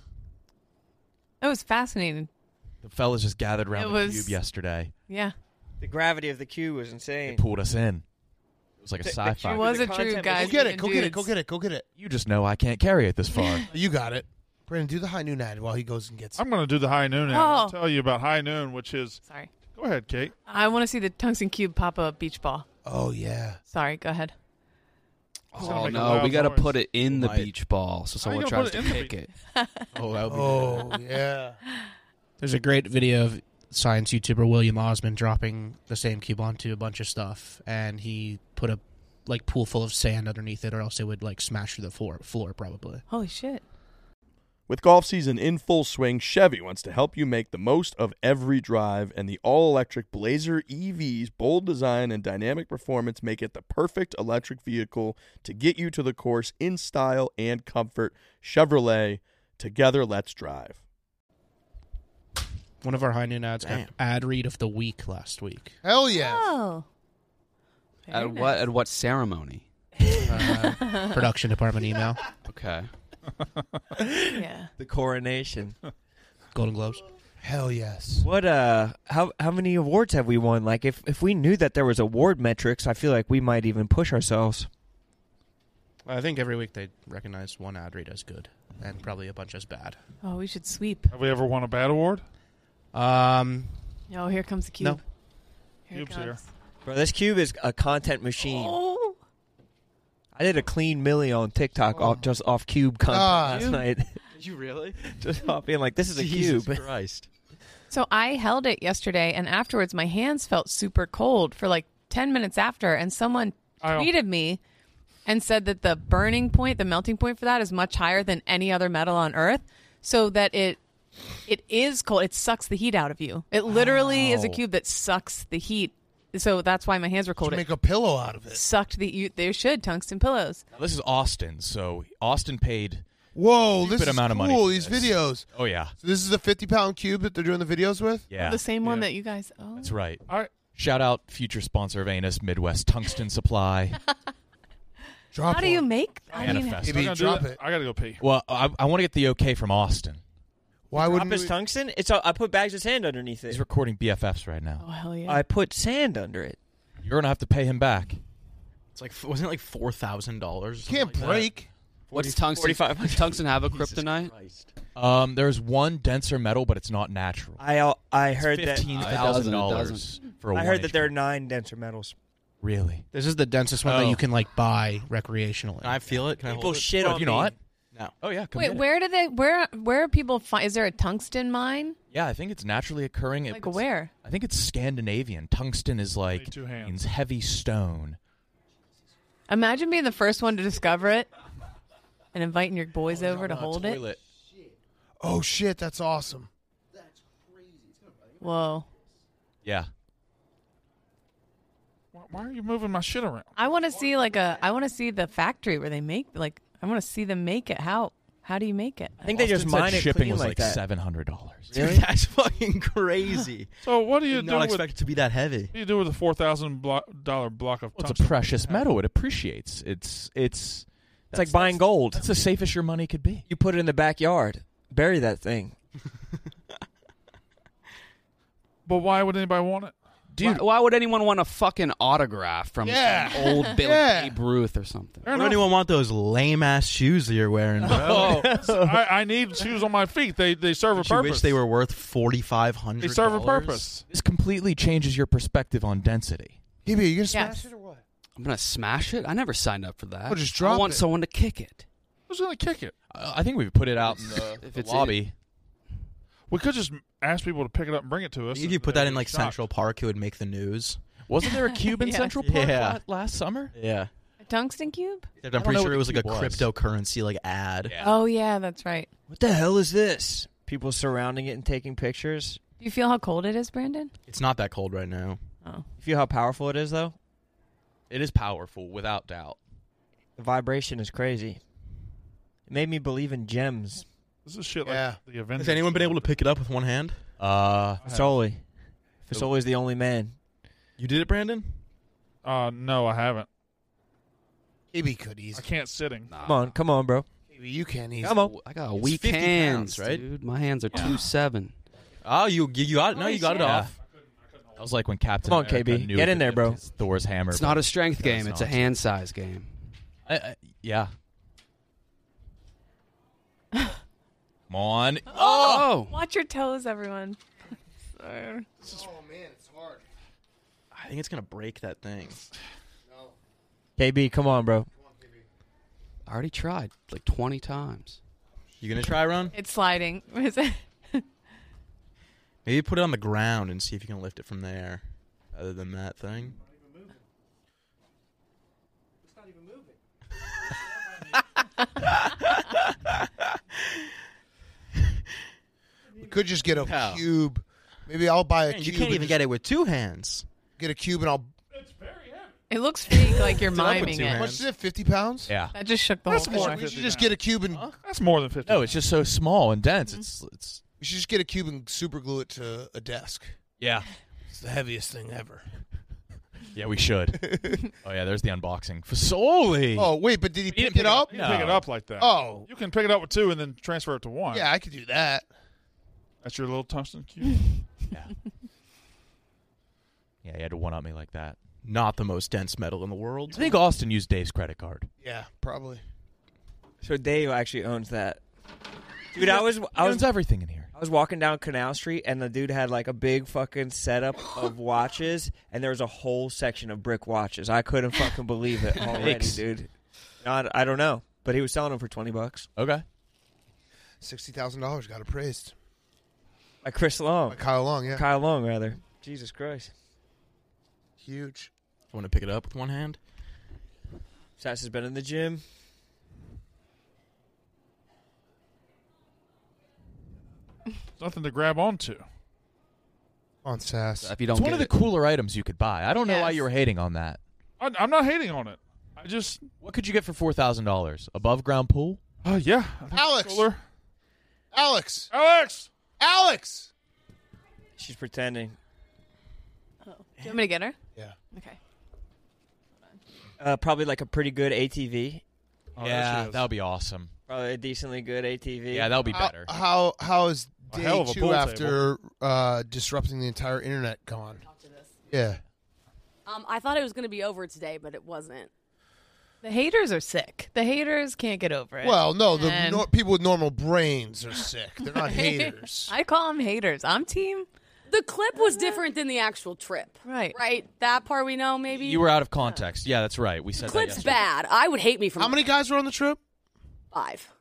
it was fascinating. The fellas just gathered around It the was- cube yesterday. Yeah. The gravity of the cube was They insane. pulled us in. It was like a The- the sci-fi. It It was the a true, content guys. was- Go get it. even Go get it. dudes. Go get it. Go get it. You just know I can't carry it this far. You got it. Brandon, do the high noon ad while he goes and gets it. I'm going to do the high noon. I'll Oh. tell you about high noon, which is. Sorry. Go ahead, Kate. I want to see the tungsten cube pop up beach ball. Oh, yeah. Sorry, go ahead. It's gonna Oh make a no, loud we got to noise. put it in the Might. beach ball so How you someone gonna tries put to it in the kick it. Oh, that would be Oh, yeah. There's a great video of science YouTuber William Osmond dropping the same cube onto a bunch of stuff, and he put a pool full of sand underneath it, or else it would smash through the floor probably. Holy shit. With golf season in full swing, Chevy wants to help you make the most of every drive, and the all-electric Blazer EV's bold design and dynamic performance make it the perfect electric vehicle to get you to the course in style and comfort. Chevrolet, together let's drive. One of our high noon ads Damn. got ad read of the week last week. Hell yeah. Oh. Very At what ceremony? Production department email. Okay. nice. Yeah. The coronation. Golden Globes. Hell yes. What how many awards have we won? Like if we knew that there was award metrics, I feel like we might even push ourselves. I think every week they recognize one ad read as good and probably a bunch as bad. Oh, we should sweep. Have we ever won a bad award? Oh, here comes the cube. No. Here it Cube's here. comes. Bro, this cube is a content machine. Oh. I did a clean milli on TikTok off cube content last night. Did you really? Just off being like, this is a Jesus cube. Christ. So I held it yesterday, and afterwards my hands felt super cold for like 10 minutes after, and someone tweeted me and said that the burning point, the melting point for that is much higher than any other metal on Earth, so that it is cold. It sucks the heat out of you. It literally is a cube that sucks the heat. So that's why my hands were cold. Make a pillow out of it. Sucked they should tungsten pillows. Now, this is Austin, so Austin paid. Whoa, Stupid this is amount of cool. money for These this. videos. Oh yeah, So this is a 50-pound cube that they're doing the videos with. yeah. The same one that you guys own. That's right. All right. Shout out future sponsor of Anus, Midwest Tungsten Supply. Drop How do you make? Manifest. Maybe I'm gonna drop do it. that. I gotta go pee. Well, I want to get the okay from Austin. Why Drop wouldn't his we? tungsten? I put bags of sand underneath it. He's recording BFFs right now. Oh hell yeah! I put sand under it. You're gonna have to pay him back. It's like wasn't it like $4,000? Can't break. What's tungsten? Does tungsten have a kryptonite? There's one denser metal, but it's not natural. I heard that. $15,000 for a I heard that there are inch. 9 denser metals. Really? This is the densest one that you can like buy recreationally. Can I feel it? Can I People hold it? shit Oh, on you me. not? No. Oh yeah. Come Wait, get it. where do they? Where are people find? Is there a tungsten mine? Yeah, I think it's naturally occurring. Like where? I think it's Scandinavian. Tungsten is like Only 2 hands. means heavy stone. Imagine being the first one to discover it and inviting your boys over to hold it. Toilet. Oh shit, that's awesome. Whoa! Yeah. Why are you moving my shit around? I want to see I want to see the factory where they make I want to see them make it. How do you make it? I think they just Austin said mine it shipping clean was like like that. $700. Dude, that's fucking crazy. So what do you Did do not with? expect it to be that heavy. What do you do with a $4,000 block of Well, it's tungsten? a precious metal. It appreciates. It's It's like buying gold. That's the safest your money could be. You put it in the backyard. Bury that thing. But why would anybody want it? Dude, why would anyone want a fucking autograph from Yeah. some old Yeah. Babe Ruth or something? Fair Why enough. would anyone want those lame ass shoes that you're wearing, bro? Oh, I need shoes on my feet. They serve a Don't you purpose. wish they were worth $4,500? They serve a purpose. This completely changes your perspective on density. Hebe, you gonna Yes. smash it or what? I'm gonna smash it. I never signed up for that. Oh, just I drop want it. someone to kick it. Who's gonna kick it? I think we put it out in the, If the it's lobby. We could just ask people to pick it up and bring it to us. If you put that in like Shocked. Central Park, it would make the news. Wasn't there a cube in Yeah. Central Park Yeah. last summer? Yeah. A tungsten cube? I'm don't pretty know sure what it was the like a cube was. cryptocurrency like ad. Oh yeah, that's right. What the hell is this? People surrounding it and taking pictures. Do you feel how cold it is, Brandon? It's not that cold right now. Oh. You feel how powerful it is, though? It is powerful, without doubt. The vibration is crazy. It made me believe in gems. This is shit Yeah. like the Avengers. Has anyone been able to pick it up with one hand? Fisoli. Fisoli's the only man. You did it, Brandon? No, I haven't. Hebe could easy. I can't sitting. Come on, bro. Hebe, you can easy. Come on. I got It's weak 50 hands, pounds, right? dude. My hands are 2.7. Oh, you got it. No, you got it Yeah. off. That was like when Captain Come on, America KB. knew Get he in could there, lift bro. his Thor's hammer. It's but not a strength no, game. It's a not. hand size game. Yeah. Come on. Oh! Watch your toes, everyone. Oh man, it's hard. I think it's gonna break that thing. KB, come on, bro. I already tried like 20 times. You gonna try, Ron? It's sliding. Is it? Maybe put it on the ground and see if you can lift it from there. Other than that thing. We could just get a How? cube. Maybe I'll buy a Man, cube. you can't and even just get it with two hands. Get a cube and I'll. It looks fake, like you're Lift it up with miming two it. How hands. much is it? 50 pounds? Yeah. That just shook the That's whole more floor. than We should 50 just pounds. get a cube and That's more than 50. No, it's just so small and dense. It's we should just get a cube and super glue it to a desk. yeah. It's the heaviest thing ever. Yeah, we should. Oh yeah, there's the unboxing. Fisoli. Oh wait, but did he pick pick it up? You can pick it up like that. Oh, You can pick it up with 2 and then transfer it to 1. yeah, I could do that. That's your little tungsten cube. Yeah. Yeah, he had to one-up me like that. Not the most dense metal in the world. I think Austin used Dave's credit card. Yeah, probably. So Dave actually owns that. Dude, He owns everything in here. I was walking down Canal Street, and the dude had like a big fucking setup of watches, and there was a whole section of brick watches. I couldn't fucking believe it already, dude. I don't know, but he was selling them for $20. Okay. $60,000 got appraised. By Chris Long. By Kyle Long, yeah. Kyle Long, rather. Jesus Christ. Huge. You want to pick it up with one hand? Sass has been in the gym. Nothing to grab onto. On Sass. If you don't it's one of the cooler items you could buy. I don't know why you were hating on that. I'm not hating on it. I just... What could you get for $4,000? Above ground pool? Yeah. Alex. Alex. Alex. Alex. She's pretending. Oh. Do you want me to get her? Yeah. Okay. Probably like a pretty good ATV. Oh, yeah, that would be awesome. Probably a decently good ATV. Yeah, that would be better. How is A hell of day a 2 pool after disrupting the entire internet gone? Yeah. I thought it was going to be over today, but it wasn't. The haters are sick. The haters can't get over it. Well, no, And- the people with normal brains are sick. They're not haters. I call them haters. I'm team. The clip was different than the actual trip. Right. Right? That part we know, maybe? You were out of context. Yeah, that's right. We said that Clip's yesterday. bad. I would hate me from How many guys were on the trip? 5.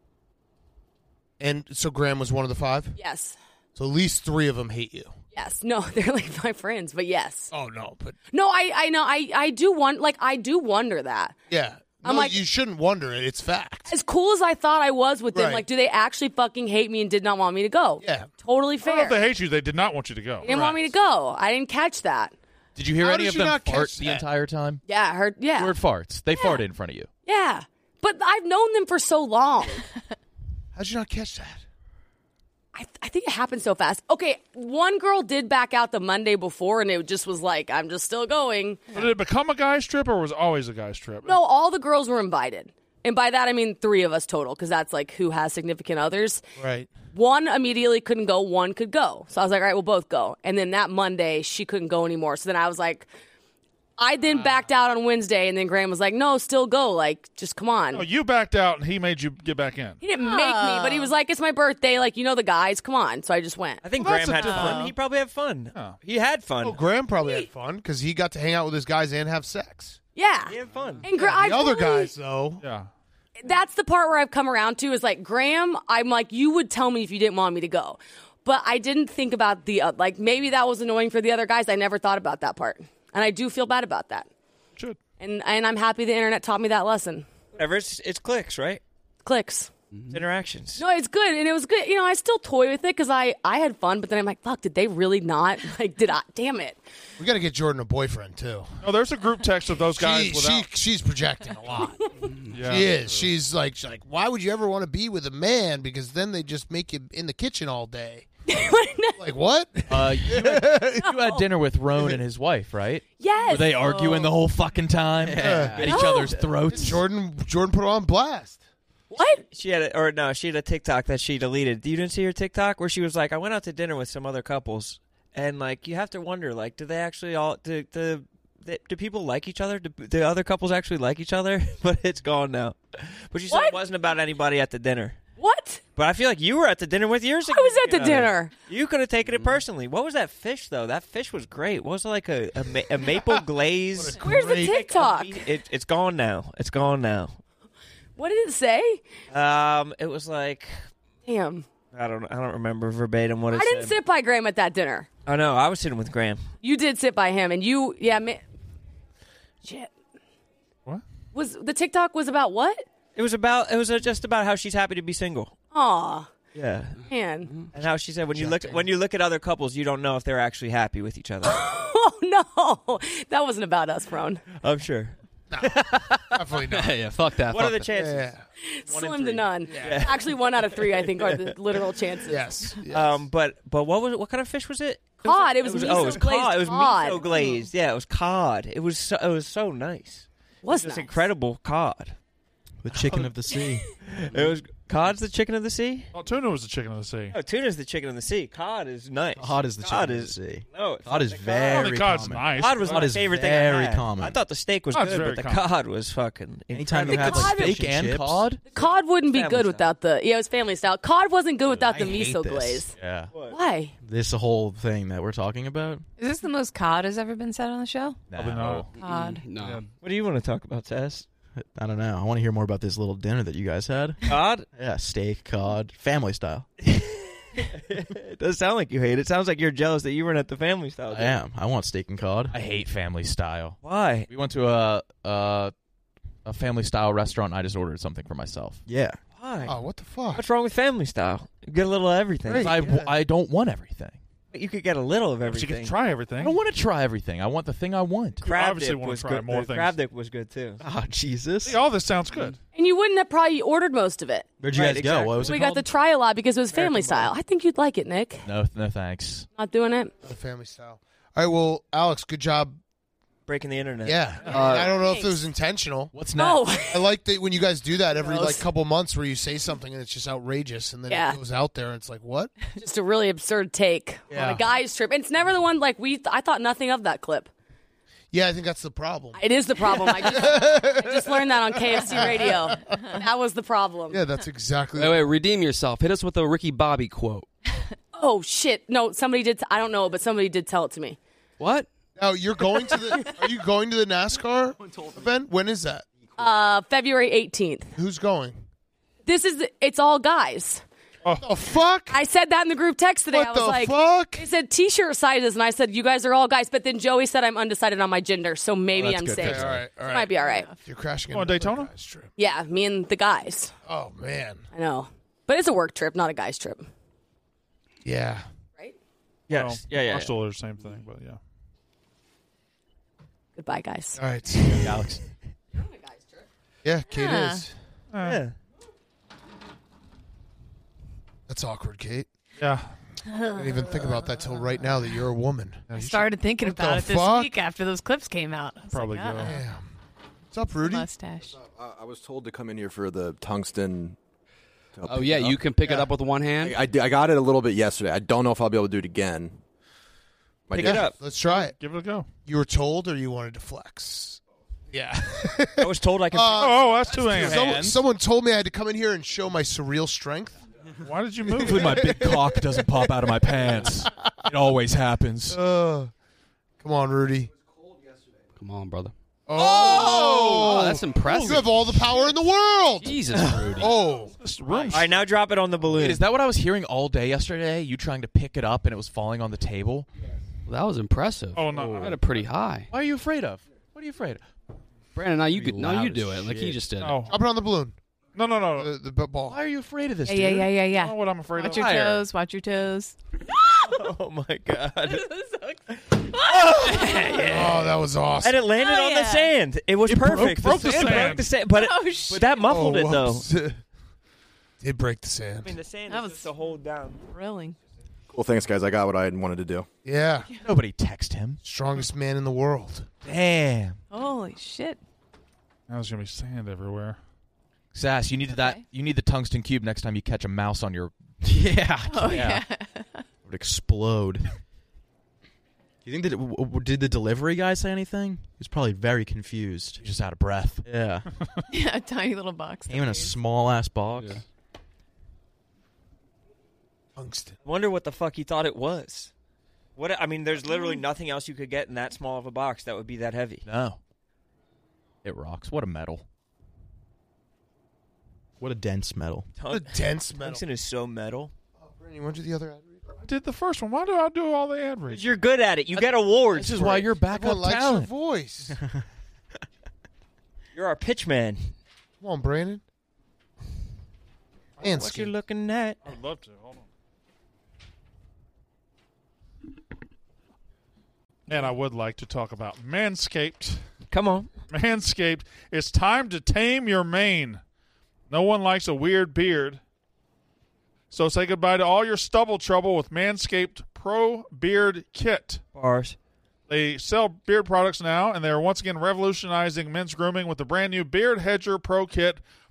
And so Graham was one of the 5? Yes. So at least 3 of them hate you. Yes. No, they're like my friends, but yes. Oh, no, but... No, I know. I do wonder that. Yeah. I'm No, like- you shouldn't wonder it. It's fact. As cool as I thought I was with them, Right. like, do they actually fucking hate me and did not want me to go? Yeah. Totally I don't know fair. if they hate you. They did not want you to go. They didn't want me to go. I didn't catch that. Did you hear How any did of you them not fart catch the that? entire time? Yeah, I heard. Yeah. You heard farts. They farted in front of you. Yeah. But I've known them for so long. How'd you not catch that? I think it happened so fast. Okay, one girl did back out the Monday before, and it just was like, I'm just still going. Did it become a guy's trip, or was it always a guy's trip? No, all the girls were invited. And by that, I mean 3 of us total, because that's like who has significant others. Right. One immediately couldn't go, one could go. So I was like, all right, we'll both go. And then that Monday, she couldn't go anymore. So then I was like, I then backed out on Wednesday, and then Graham was like, no, still go. Like, just come on. Oh, you backed out, and he made you get back in. He didn't make me, but he was like, it's my birthday. Like, you know the guys. Come on. So I just went. I think Well, Graham that's had a fun. different- He probably had fun. Oh. He had fun. Well, Graham probably had fun because he got to hang out with his guys and have sex. Yeah. He had fun. And The I other fully- guys, though. Yeah. That's the part where I've come around to is like, Graham, I'm like, you would tell me if you didn't want me to go. But I didn't think about the, like, maybe that was annoying for the other guys. I never thought about that part. And I do feel bad about that. Should. And I'm happy the internet taught me that lesson. Whatever. It's clicks, right? Clicks. It's interactions. No, it's good. And it was good. You know, I still toy with it because I had fun. But then I'm like, fuck, did they really not? Like, did I? Damn it. We got to get Jordan a boyfriend, too. Oh, there's a group text of those guys without. She's projecting a lot. Yeah. She is. She's like, why would you ever want to be with a man? Because then they just make you in the kitchen all day. Like, what? You had dinner with Roan and his wife, right? Yes. Were they arguing the whole fucking time at each other's throats? Jordan put her on blast. What? She had a TikTok that she deleted. You didn't see her TikTok where she was like, I went out to dinner with some other couples, and like you have to wonder, like, do they actually all do people like each other? Do other couples actually like each other? But it's gone now. But she said it wasn't about anybody at the dinner. What? But I feel like you were at the dinner with yours. I was at the dinner. You could have taken it personally. What was that fish though? That fish was great. What was it like a maple glaze? Where's the TikTok? It's gone now. It's gone now. What did it say? It was like, damn. I don't remember verbatim what it I didn't said. sit by Graham at that dinner. Oh no, I was sitting with Graham. You did sit by him, and shit. What? Was the TikTok was about what? It was just about how she's happy to be single. Aw, Yeah. man. And how she said when you look at other couples, you don't know if they're actually happy with each other. Oh no, that wasn't about us, Ron. I'm sure. Definitely not. Yeah, fuck that. What fuck are the that. chances? Yeah. Slim to none. Actually, 1 out of 3, I think, are the literal chances. Yes. But what kind of fish was it? Cod. It was it miso was glazed cod. It was cod. miso glazed. Yeah, it was cod. It was so nice. Was It was nice. incredible cod. The chicken of the sea. It was Cod's the chicken of the sea? Oh, tuna was the chicken of the sea. No, tuna's the chicken of the sea. Cod is nice. Cod is the chicken of the sea. No, Cod is very cod's common. nice. Cod was Cod my is favorite thing I very had. common. I thought the steak was Cod's good, very but the common. cod was fucking Anytime you incredible. have cod- like Steak fish and chips, cod? The cod wouldn't be Family good style. without the. Yeah, it was family style. Cod wasn't good without the I hate miso this. glaze. Yeah. Why? This whole thing that we're talking about. Is this the most cod has ever been said on the show? Probably not. Cod. No. What do you want to talk about, Tess? I don't know. I want to hear more about this little dinner that you guys had. Cod? Yeah, steak, cod, family style. It does sound like you hate it. It sounds like you're jealous that you weren't at the family style. I am. I want steak and cod. I hate family style. Why? We went to a family style restaurant and I just ordered something for myself. Yeah. Why? Oh, what the fuck? What's wrong with family style? You get a little of everything. Great. I don't want everything. You could get a little of But you everything. can try I everything. don't want to try everything. I want the thing I want. Crab obviously dip wanna was try good. more The things. crab dip was good too. Oh, Jesus. See, all this sounds good. And you wouldn't have probably ordered most of it. Where'd you Right, guys go? exactly. What was it We called? got to try a lot because it was family style. I think you'd like it, Nick. No, thanks. Not doing it. The family style. All right, well, Alex, good job. Breaking the internet. Yeah. I don't know if it was intentional. What's No. I like that when you guys do that every Gross. like couple months where you say something and it's just outrageous and then Yeah. it goes out there and it's like, what? Just a really absurd take on Yeah. a guy's trip. And it's never the one like I thought nothing of that clip. Yeah, I think that's the problem. It is the problem. I just learned that on KFC radio. That was the problem. Yeah, that's exactly. Wait, redeem yourself. Hit us with a Ricky Bobby quote. Oh shit! No, somebody did. I don't know, but somebody did tell it to me. What? Now you're going to the. Are you going to the NASCAR event? When is that? February 18th. Who's going? It's all guys. The fuck? I said that in the group text today. What I was the like, fuck? They said t-shirt sizes, and I said you guys are all guys. But then Joey said I'm undecided on my gender, so maybe that's I'm good. safe. Okay, all right, all It right. might be all right. You're crashing Going into to Daytona? another guy's trip. Yeah, me and the guys. Oh man. I know, but it's a work trip, not a guy's trip. Yeah. Right? Yes. Well, Yeah. I still do the same thing, but yeah. Goodbye, guys. All right. Alex. You're on a guy's trip. Yeah, Kate Yeah. is. Yeah. That's awkward, Kate. Yeah. I didn't even think about that till right now that you're a woman. I started thinking What about the it this fuck? week after those clips came out. I was Probably like, go. Damn. What's up, Rudy? mustache. I was told to come in here for the tungsten. to Oh pick yeah, it you up. can pick it up with one hand. I got it a little bit yesterday. I don't know if I'll be able to do it again. Pick it up. Let's try it. Give it a go. You were told, or you wanted to flex? Yeah. I was told I can. Oh, that's two hands. Someone told me I had to come in here and show my surreal strength. Why did you move? Hopefully my big cock doesn't pop out of my pants. It always happens. Come on, Rudy. Come on, brother. Oh, that's impressive. You have all the power in the world. Jesus, Rudy. Oh, This room. All right, now drop it on the balloon. Wait, is that what I was hearing all day yesterday? You trying to pick it up and it was falling on the table? Well, that was impressive. Oh, no. I had it pretty high. What are you afraid of? What are you afraid of? Brandon, now you Be could. Now loud you as do it like he shit. just did. Oh. drop it on the balloon. No. The ball. Why are you afraid of this, Yeah, dude? yeah. I don't know what I'm afraid Watch of. your Higher. toes. Watch your toes. Oh my god! Oh, that was awesome. And it landed Oh, on yeah. the sand. It was perfect. broke the sand sand. broke the sand, but Oh, but that muffled it though. whoops. Did break the sand. I mean, the sand That was was- just to hold down. Thrilling. Well, thanks, guys. I got what I wanted to do. Yeah, Nobody text him. strongest man in the world. Damn. Holy shit. Now there's gonna be sand everywhere. Sass, you need Okay. you need the tungsten cube next time you catch a mouse on your. Yeah. Oh, yeah. It would explode. You think that did the delivery guy say anything? He was probably very confused. Just out of breath. Yeah. Yeah, a tiny little box. Came in a small ass box. Yeah. Tungsten. Wonder what the fuck he thought it was. What I mean, there's literally nothing else you could get in that small of a box that would be that heavy. No. It rocks. What a metal. What a dense metal. What a dense metal. Tungsten is so metal. Oh, Brandon, you want to do the other ad read? I did the first one. Why do I do all the ad reads? You're good at it. You get awards. This is for why it. you're backup Everyone likes your talent. voice. You're our pitch man. Come on, Brandon. And What you looking at? I would love to. Hold on. And I would like to talk about Manscaped. Come on. Manscaped. It's time to tame your mane. No one likes a weird beard. So say goodbye to all your stubble trouble with Manscaped Pro Beard Kit. Bars. They sell beard products now, and they are once again revolutionizing men's grooming with the brand new Beard Hedger Pro Kit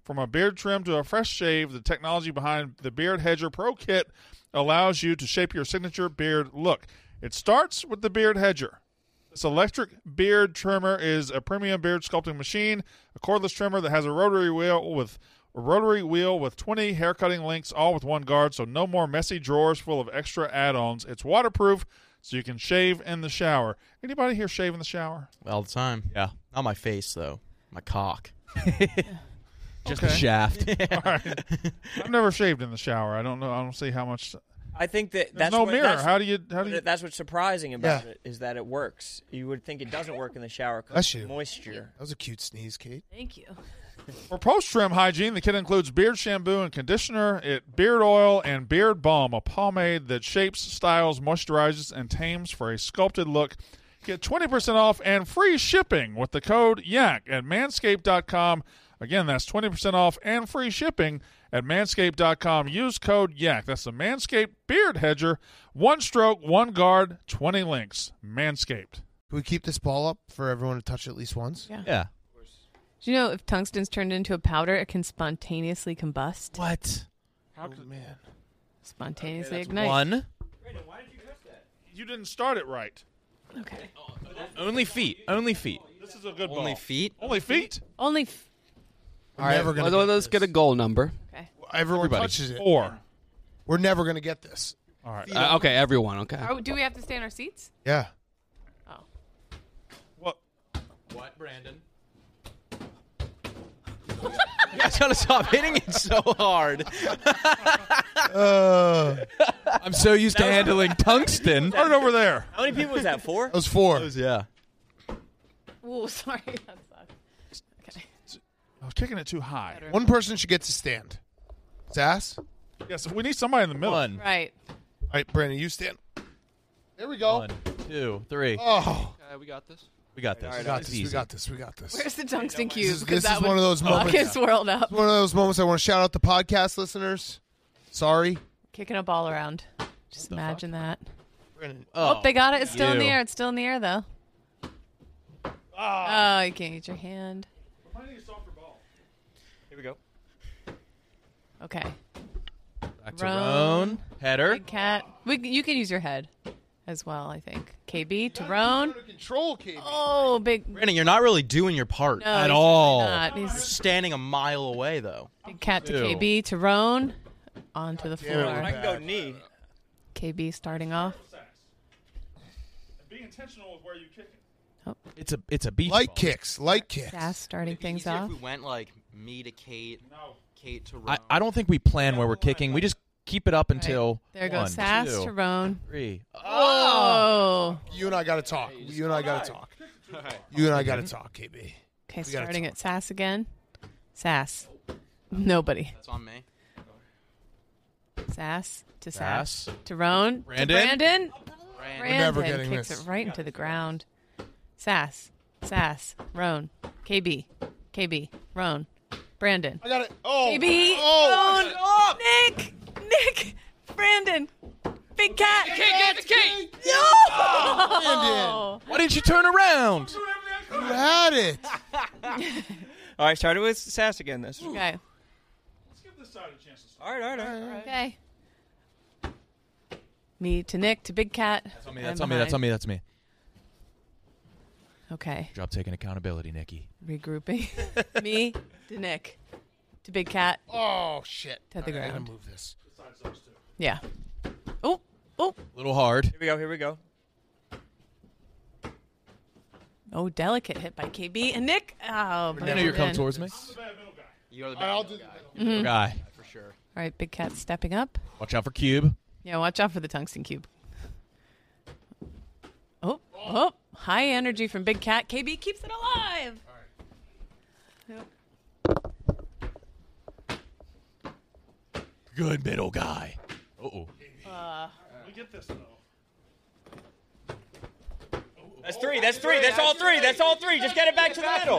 From a beard trim to a fresh shave, the technology behind the Beard Hedger Pro Kit allows you to shape your signature beard look. It starts with the Beard Hedger. This electric beard trimmer is a premium beard sculpting machine, a cordless trimmer that has a rotary wheel with 20 haircutting links, all with one guard, so no more messy drawers full of extra add-ons. It's waterproof, so you can shave in the shower. Anybody here shave in the shower? All the time. Yeah. Not my face, though. My cock. Just the shaft. All right. I've never shaved in the shower. I don't know. I don't see how much. I think that There's no mirror. How do you? That's what's surprising about it is that it works. You would think it doesn't work in the shower because of moisture. That was a cute sneeze, Kate. Thank you. For post-trim hygiene, the kit includes beard shampoo and conditioner, beard oil, and beard balm, a pomade that shapes, styles, moisturizes, and tames for a sculpted look. Get 20% off and free shipping with the code YAK at manscaped.com. Again, that's 20% off and free shipping at manscaped.com. Use code YAK. That's the Manscaped Beard Hedger. One stroke, one guard, 20 links. Manscaped. Can we keep this ball up for everyone to touch at least once? Yeah. Do you know if tungsten's turned into a powder, it can spontaneously combust? What? How could, man. Spontaneously ignite. One. You didn't start it right. Okay. Only feet. Only feet. This is a good Only ball. feet? Only feet? Only. All right, let's get a goal number. Okay. Everyone Everybody. touches it. 4. We're never going to get this. All right. Okay, everyone. Okay. Do we have to stay in our seats? Yeah. Oh. What, Brandon? You guys gotta stop hitting it so hard. I'm so used to handling tungsten. Right over there. How many people was that? 4? That was 4. Yeah. Ooh, sorry. That sucks. Okay. I was kicking it too high. One person should get to stand. Sass? All Yes, we need somebody in the middle. One. Right. right, Brandon, you stand. There we go. 1, 2, 3. Oh. Okay, we got this. We got this. We got It's this. We easy. got this. We got this. Where's the tungsten cube? This Because is that one would of those moments. fucking swirled up. It's one of those moments I want to shout out the podcast listeners. Sorry. Kicking a ball around. Just imagine that. Brandon. Oh, they got it. It's still in the You. air. It's still in the air, though. Oh, you can't use your hand. Here we go. Okay. Back to Roan. Roan. Header. Big cat. You can use your head as well, I think. KB to Roan. Control, KB. Oh, big. Brandon, you're not really doing your part No, at he's all. really not. You're He's standing a mile away, though. big cat to Ew. KB to Roan. Onto the damn it, floor. I can go knee. KB starting off. Be intentional with where you kick it. It's a beach Light ball. kicks. Light kicks. Sass starting things Easier off. if we went like me to Kate, Kate to Roan. I don't think we plan where we're kicking. We just keep it up until There goes 1, Sass 2, to Roan. 3. Oh. You and I got to talk. You and I got to talk. You and I got to talk, KB. Okay, gotta starting talk. at Sass again. Sass. Nobody. That's on me. Sass to Sass. Sass. To Roan. Brandon. To Brandon. We're never Brandon getting kicks this. it right into the ground. Sass. Sass. Roan. KB. KB. Roan. Brandon. I got it. Oh. KB. Oh. Roan. Nick. Brandon. Big cat. Get the cake. No. Why didn't you turn around? You had it. All right, started with Sass again. This. Okay. Let's give this side a chance to start. All right. Okay. Me to Nick to Big Cat. That's on me. and That's on me. That's on behind. me. That's me. Okay. Job taking accountability, Nikki. Regrouping. Me to Nick to Big Cat Oh, shit. to the I gotta ground. move this. Yeah. Oh. A little hard. Here we go. Oh, delicate hit by KB and Nick. Oh, I but know you're coming then- towards me. You're the I'll bad do guy. Good guy. For sure. All right, Big Cat stepping up. Watch out for Cube. Yeah, watch out for the tungsten cube. Oh, high energy from Big Cat. KB keeps it alive. Good middle guy. Uh-oh. We get this, though. That's 3. That's 3. That's all 3. That's all 3. Just get it back to the middle.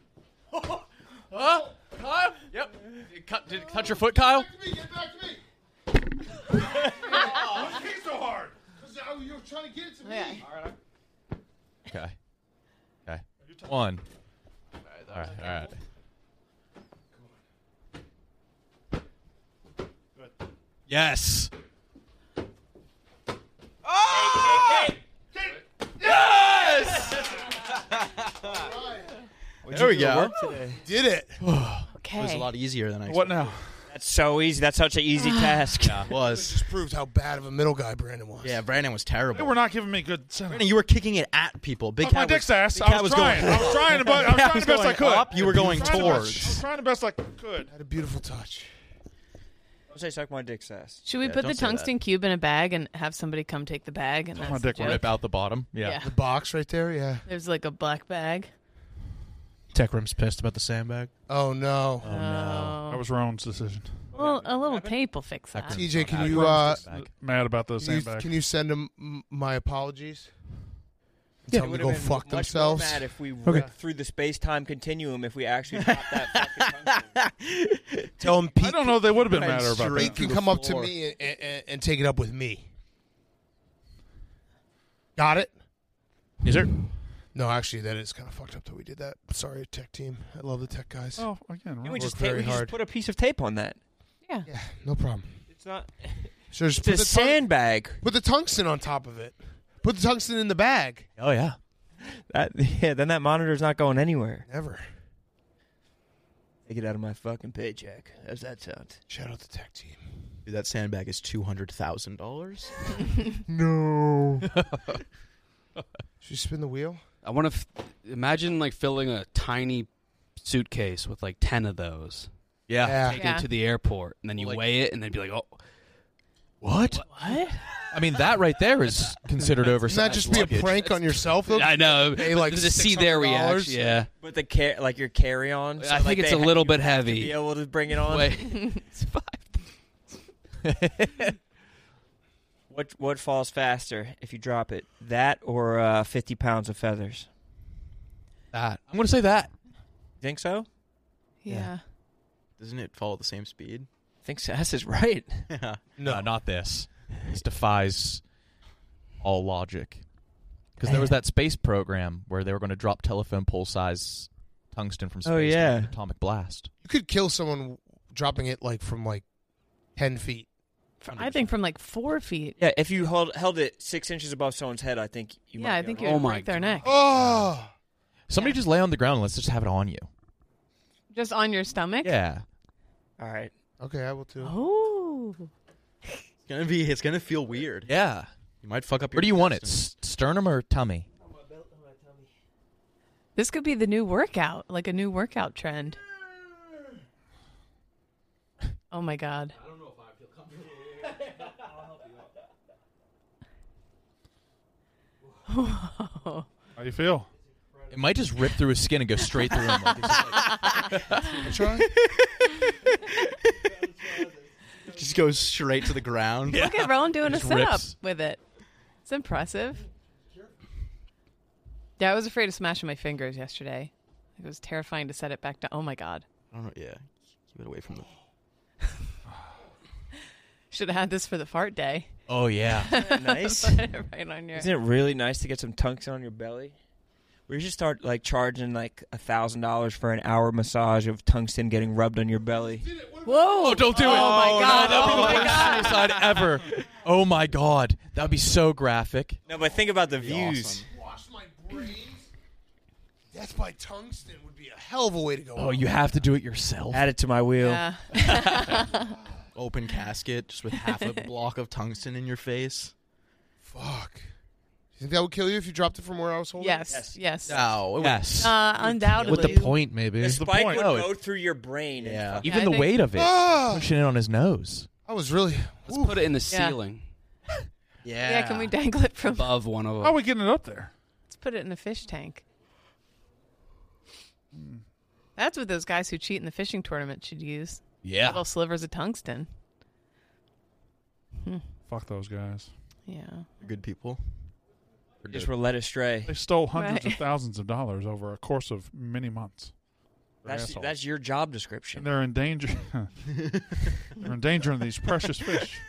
Huh? Kyle? Yep. Did it touch your foot, Kyle? Get back to me. Why kick so hard? Because you were trying to get it to me. Okay. Okay. Okay. 1. All right. Yes. Yes! There we go. Did it. Okay. It was a lot easier than I expected. What now? That's so easy. That's such an easy task. Yeah, it was. Just proved how bad of a middle guy Brandon was. Yeah, Brandon was terrible. They were not giving me good sense. Brandon, you were kicking it at people. Big Fuck my Cat dick's was, ass. Big I Cat was trying. going. I was trying the best I could. Up, you were going I was towards. trying the best I could. Had a beautiful touch. Don't say suck my dick's ass. Should we Yeah, put don't the say that. tungsten cube in a bag and have somebody come take the bag? And Suck that's my the dick, joke? Rip out the bottom. Yeah. The box right there, yeah. There's like a black bag. Tech Room's pissed about the sandbag. Oh, no. Oh, no. That was Ron's decision. Well, a little tape will fix that. TJ, can you Mad about the sandbag. can you send him my apologies? Yeah. Tell them to go fuck much themselves. More mad if we Okay. through the space-time continuum if we actually dropped that fucking tungsten. Tell him Pete. I don't know. They would have been madder about Pete that. can come up to me and take it up with me. Got it? Is there? No, actually, that is kind of fucked up that we did that. Sorry, tech team. I love the tech guys. Oh, again, we Work just very we just hard. put a piece of tape on that. Yeah. Yeah, no problem. It's not. So just It's a sandbag. Put the tungsten on top of it. Put the tungsten in the bag. Oh yeah. Then that monitor's not going anywhere. Never. Take it out of my fucking paycheck. How's that sound? Shout out the tech team. Dude, that sandbag is $200,000. No. Should you spin the wheel? I want to imagine like filling a tiny suitcase with like 10 of those. Yeah. Taking it to the airport, and then you weigh it, and then be like, oh. What? What? I mean, that right there is considered oversized. Doesn't that just be luggage. a prank on yourself? Though? I know. Pay like To see their $600? reaction. Yeah. But the like your carry-on. I think it's a little bit heavy. To be able to bring it on. Wait. It's 5. What falls faster if you drop it? That or 50 pounds of feathers? That. I'm going to say that. You think so? Yeah. Doesn't it fall at the same speed? I think Sass is right. Yeah. No, not this. This defies all logic. Because there was that space program where they were going to drop telephone pole size tungsten from space. Oh, yeah. with an atomic blast. You could kill someone dropping it like from like 10 feet. I think from like 4 feet. Yeah, if you held it 6 inches above someone's head, I think you might. Yeah, I be think able you'd to- break their neck. Oh. Somebody just lay on the ground and let's just have it on you. Just on your stomach? Yeah. All right. Okay, I will too. Oh. It's gonna feel weird. Yeah. You might fuck up your Where do you want it? intestines. Sternum or tummy? This could be the new workout, like a new workout trend. Oh my God. I don't know if I feel comfortable. I'll help you. Whoa. How you feel? It might just rip through his skin and go straight through him. Try. Just goes straight to the ground. Look at Rowan doing a Just setup rips. with it. It's impressive. Yeah, I was afraid of smashing my fingers yesterday. It was terrifying to set it back down. Oh my God. I don't know. Yeah. Keep it away from the. Should have had this for the fart day. Oh, yeah. Nice. Put it right on your. Isn't it really nice to get some tungsten on your belly? We should start like charging like $1,000 for an hour massage of tungsten getting rubbed on your belly. Whoa! Oh, don't do it. Oh my God. That would be Oh the my worst God. suicide ever. Oh, my God. That would be so graphic. No, but think about the That'd be views. awesome. Wash my brains. Death by tungsten would be a hell of a way to go. Oh, you have to do it yourself. Add it to my wheel. Yeah. Open casket, just with half a block of tungsten in your face. Fuck. You think that would kill you if you dropped it from where I was holding? Yes. Yes. No. Yes. Undoubtedly. With the point, maybe. The spike point. would Oh, go through your brain. Yeah. And Even I the think- weight of it. Ah! Pushing it on his nose. I was really. Let's put it in the Yeah. ceiling Yeah. Yeah, can we dangle it from? above one of them. How are we getting it up there? Let's put it in a fish tank. That's what those guys who cheat in the fishing tournament should use. Yeah. Little slivers of tungsten. Fuck those guys. Yeah. Good people. just were led astray. They stole hundreds Right. of thousands of dollars over a course of many months. They're assholes. That's your job description. And they're in danger. They're endangering these precious fish.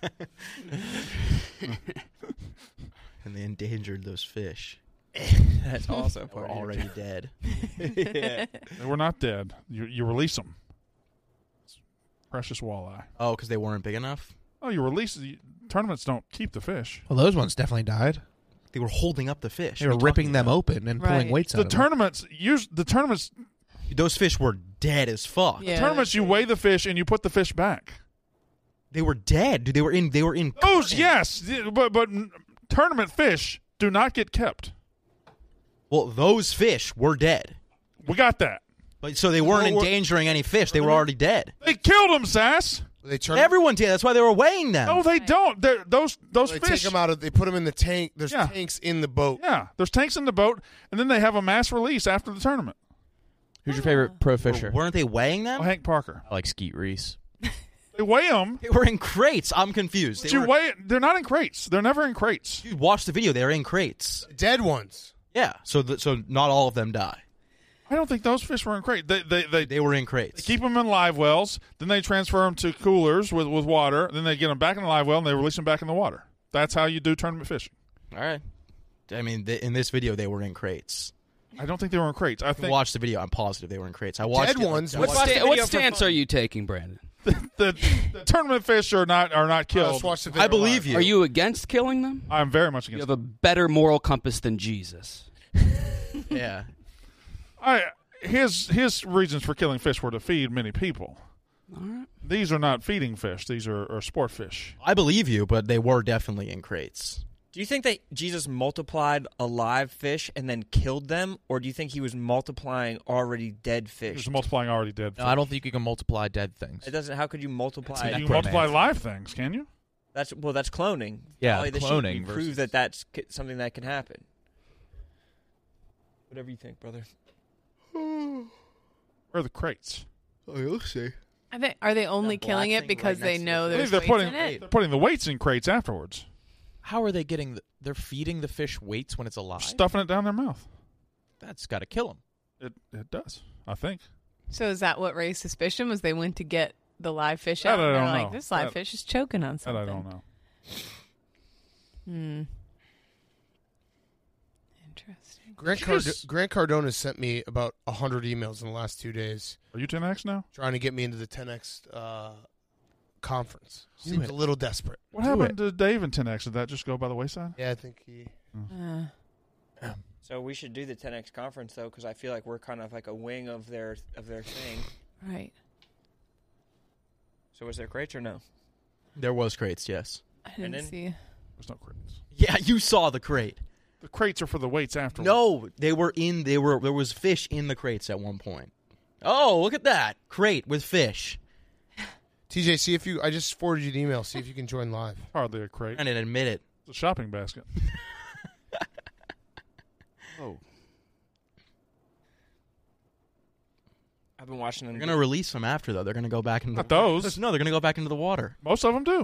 And they endangered those fish. That's also That were part of your already job. dead. Yeah. They were not dead. You release them. Precious walleye. Oh, because they weren't big enough? Oh, you release tournaments don't keep the fish. Well, those ones definitely died. They were holding up the fish. They were ripping them open and pulling weights out of them. The tournaments, those fish were dead as fuck. Yeah, the tournaments, you weigh the fish and you put the fish back. They were dead, dude. They were in. Those, yes, but tournament fish do not get kept. Well, those fish were dead. We got that. But so they weren't endangering any fish. They were already dead. They killed them, Sass. Everyone did. That's why they were weighing them. No, they don't. Those They fish. take them out. They put them in the tank. There's tanks in the boat. Yeah, there's tanks in the boat, and then they have a mass release after the tournament. Who's your favorite pro fisher? Weren't they weighing them? Hank Parker. I like Skeet Reese. They weigh them. They were in crates. I'm confused. They're not in crates. They're never in crates. You watch the video. They're in crates. Dead ones. Yeah. So not all of them die. I don't think those fish were in crates. They were in crates. They keep them in live wells. Then they transfer them to coolers with water. Then they get them back in the live well, and they release them back in the water. That's how you do tournament fishing. All right. I mean, in this video, they were in crates. I don't think they were in crates. I think watch the video. I'm positive they were in crates. I watched dead ones. What stance are you taking, Brandon? the tournament fish are not killed. Let's watch the video I believe you. Are you against killing them? I'm very much You against. have a better moral compass than Jesus. Yeah. His reasons for killing fish were to feed many people. All right. These are not feeding fish. These are sport fish. I believe you, but they were definitely in crates. Do you think that Jesus multiplied alive fish and then killed them, or do you think he was multiplying already dead He fish? was multiplying already dead fish. No, I don't think you can multiply dead things. It doesn't. How could you multiply? You can multiply live things, can you? That's cloning. Yeah, Probably the sheep, cloning you prove versus- that that's something that can happen. Whatever you think, brother. Where are the crates? Oh, you'll see. Are they only That killing black it thing because right they next to know it. I there's think they're weights in it? they're putting the weights in crates afterwards. How are they getting? They're feeding the fish weights when it's alive. Stuffing it down their mouth. That's got to kill them. It does, I think. So is that what raised suspicion? Was they went to get the live fish out? That I And they're don't like, know. this live fish is choking on That something. I don't know. Interesting. Grant Cardone sent me about 100 emails in the last 2 days. Are you 10X now? Trying to get me into the 10X conference. Seems a little desperate. What happened to Dave and 10X? Did that just go by the wayside? Yeah, I think he... So we should do the 10X conference though, because I feel like we're kind of like a wing of their thing. Right. So was there crates or no? There was crates, yes. I didn't see. There's no crates. Yeah, you saw the crate. The crates are for the weights afterwards. No, there was fish in the crates at one point. Oh, look at that. Crate with fish. TJ, see if you... I just forwarded you the email. See if you can join live. Hardly a crate. I didn't admit it. It's a shopping basket. Oh. I've been watching them. They're going to release them after, though. They're going to go back into Not those. No, they're going to go back into the water. Most of them do.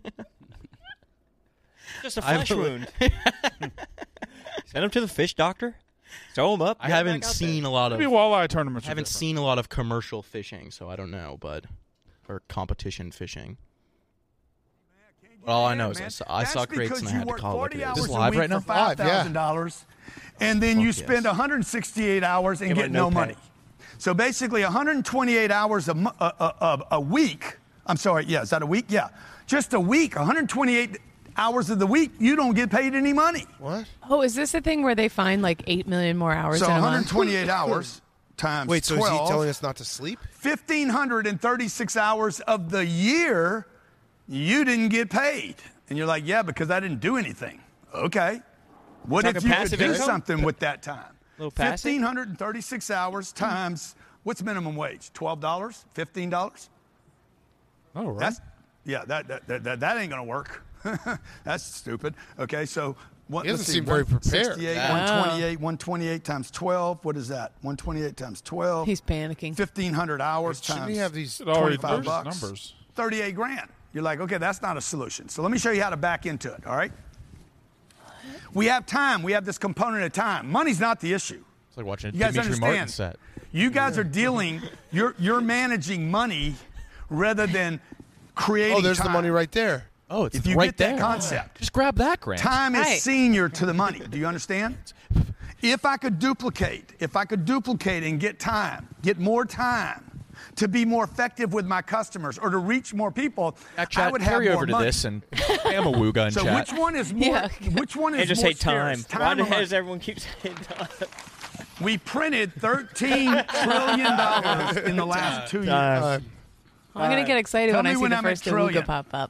Just a flesh wound. Send them to the fish doctor. Sew them up. I haven't seen a lot of... Maybe walleye tournaments I are haven't different. seen a lot of commercial fishing, so I don't know, or competition fishing. But all I know is I saw crates and I had to call it. Is this live right now? $5,000, and then you spend 168 hours and get no money. So basically, 128 hours a week. I'm sorry, yeah, is that a week? Yeah. Just a week, 128 hours of the week, you don't get paid any money. What? Oh, is this a thing where they find like 8 million more hours So in a month? 128 hours times Wait, so 12. is he telling us not to sleep? 1,536 hours of the year, you didn't get paid. And you're like, yeah, because I didn't do anything. Okay. What if Talking you could passive do income? something with that time? Little passive? 1,536 hours times, what's minimum wage? $12? $15? Oh, right. That's, yeah, that ain't going to work. That's stupid. Okay, so what? He doesn't let's see, seem very prepared. 168, 128 times 12. What is that? 128 times 12. He's panicking. 1,500 hours Shouldn't times he have these... Already 25 there's bucks. numbers. 38 grand. You're like, okay, that's not a solution. So let me show you how to back into it, all right? We have time. We have this component of time. Money's not the issue. It's like watching a You guys Dimitri Martin understand? set. You guys are dealing, you're managing money rather than creating Oh, there's time. the money right there. Oh, it's If you right get there. that concept. Just grab that, Grant. Time is Right. senior to the money. Do you understand? If I could duplicate and get time, get more time, to be more effective with my customers or to reach more people, I would have carry more over to money. this and I'm a wooga in So chat. which one is more? Which one is They just more say time. scarce? Why or money? does everyone keep saying time? We printed $13 trillion in the last 2 years. I'm going to get excited Tell when I me see when the I'm at first trillion. Awooga pop up.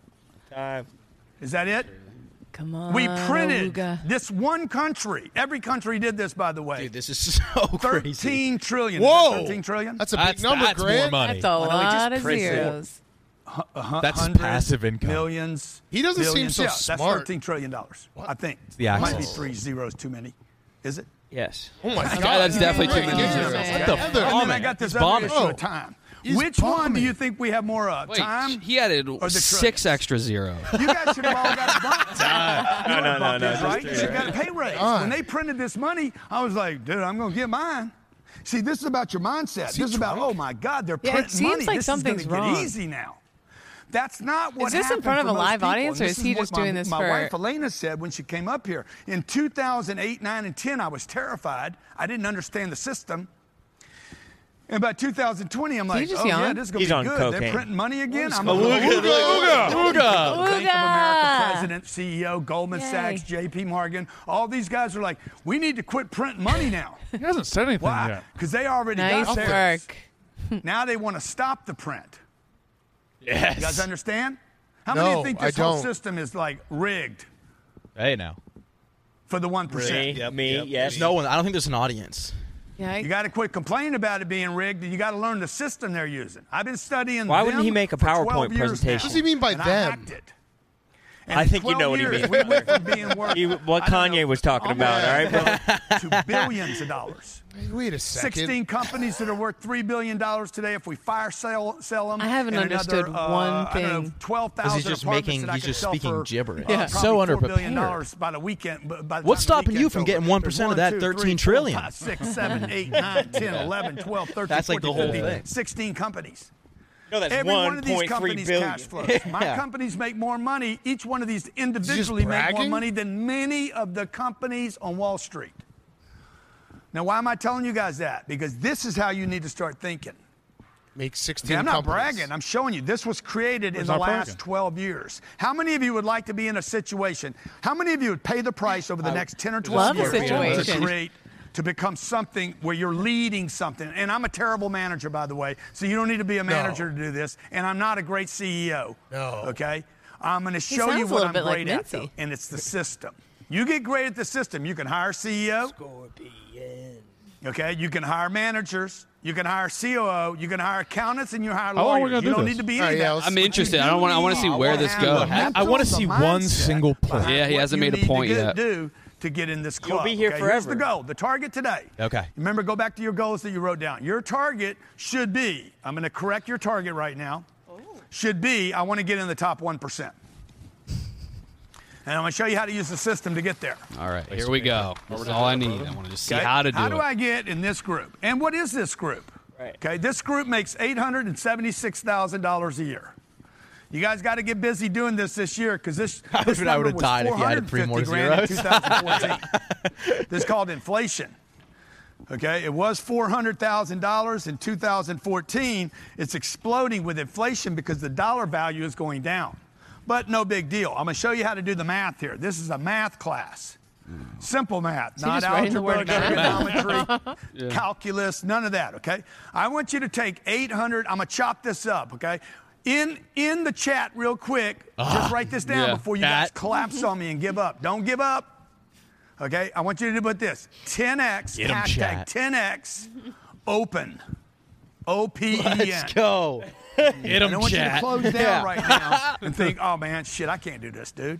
Is that it? Come on. We printed Awooga. this one country. Every country did this, by the way. Dude, this is so crazy. 13 trillion. Whoa. Is that 13 trillion? That's a big number, that's Grant. more money. That's a lot of zeros. That's Hundreds, passive income. Millions. He doesn't seem billions. so yeah, smart. That's $13 trillion, I think. the Might be axis. 3 zeros too many. Is it? Yes. Oh my God, that's definitely too many Yeah. zeros. What the And then I got this other bombing. issue of time. He's Which one do bombing. you think we have more of? Wait, Time? he added or the 6 trillions? extra zeros. You guys should have all got a bump. You know what a bump is, just right? three, You got a pay raise. When they printed this money, I was like, dude, I'm going to get mine. See, this is about your mindset. This is about, oh my God, they're Yeah, it printing seems money. like This something's is going to wrong. get easy now. That's not what Is this in happened front of for a most live people. audience, or And is this he what just doing this my for- wife Elena said when she came up here. In 2008, 9, and 10, I was terrified. I didn't understand the system. And by 2020, I'm like, just oh, yeah, yawn? this is going He's to on be good. cocaine. They're printing money again. I'm Ooga. Bank of America Ooga. president, CEO, Goldman Yay. Sachs, J.P. Morgan. All these guys are like, we need to quit printing money now. He hasn't said anything Why? yet. Because they already Nice got theirs. work. Now they want to stop the print. Yes. You guys understand? How many of No, you think I this whole don't. system is like rigged Hey now. for the 1%? Me, yes. There's no one. I don't think there's an audience. Yeah, You got to quit complaining about it being rigged, and you got to learn the system they're using. I've been studying. Why wouldn't them he make a for 12 PowerPoint years presentation? now, What does he mean by and I them? hacked it. And I in think you 12 know what he years, means. We went from being worth What I don't Kanye know, was talking about, all right, bro? to billions of dollars. Wait a second. 16 companies that are worth $3 billion today. If we sell them, I haven't and understood another, one I don't know, thing. 12,000 'Cause he's just apartments making- that I he's could just sell speaking for, gibberish. Yeah. So probably $4 billion underprepared. by the weekend. By the What's time the stopping you weekend's from over. getting 1% of There's that 1, 2, 3, 13 4, trillion? 5, 6, 7, 8, 9, 10, 11, 12, 13, That's like the 14, whole 15, thing. 16 companies. No, that's Every one of these 1.3 companies billion. cash flows. My companies make more money. Each one of these individually make more bragging? money than many of the companies on Wall Street. Now, why am I telling you guys that? Because this is how you need to start thinking. Make 16 See, I'm not companies. bragging. I'm showing you. This was created in He's the not last bragging. 12 years. How many of you would like to be in a situation? How many of you would pay the price over the next 10 or 12 Love a years situation. to become something where you're leading something? And I'm a terrible manager, by the way, so you don't need to be a manager to do this. And I'm not a great CEO. No. Okay? I'm going to show you sounds a what little I'm bit like great at, though, Mincy. and it's the system. You get great at the system, you can hire CEO. Okay, you can hire managers, you can hire COO, you can hire accountants, and you hire How long are we lawyers. gonna You do don't this? need to be All any right, yeah, of let's- that. I'm interested. What I want to see where this goes. I want to see one single point. Yeah, he hasn't made a point yet. Do to get in this club. You'll be here okay? Here's forever. the goal. The target today. Okay. Remember, go back to your goals that you wrote down. Your target should be. I'm going to correct your target right now. Should be. I want to get in the top 1%. And I'm going to show you how to use the system to get there. All right, here we go. This is all I need. I want to just see Okay? how to do How it. do I get in this group? And what is this group? Right. Okay, this group makes $876,000 a year. You guys got to get busy doing this year because this I number would've was died if you added 3 more $450,000 in zeros. 2014. This is called inflation. Okay, it was $400,000 in 2014. It's exploding with inflation because the dollar value is going down. But no big deal. I'm going to show you how to do the math here. This is a math class. Simple math, not just writing the algebra, word math? trigonometry, calculus, none of that, okay? I want you to take 800, I'm going to chop this up, okay? In the chat real quick, just write this down yeah. before you guys collapse on me and give up. Don't give up, okay? I want you to put this, 10X, Get 'em, hashtag chat. 10X, open, O-P-E-N. Let's go. Hit And I him, want you to chat. close down right now and think, oh, man, shit, I can't do this, dude.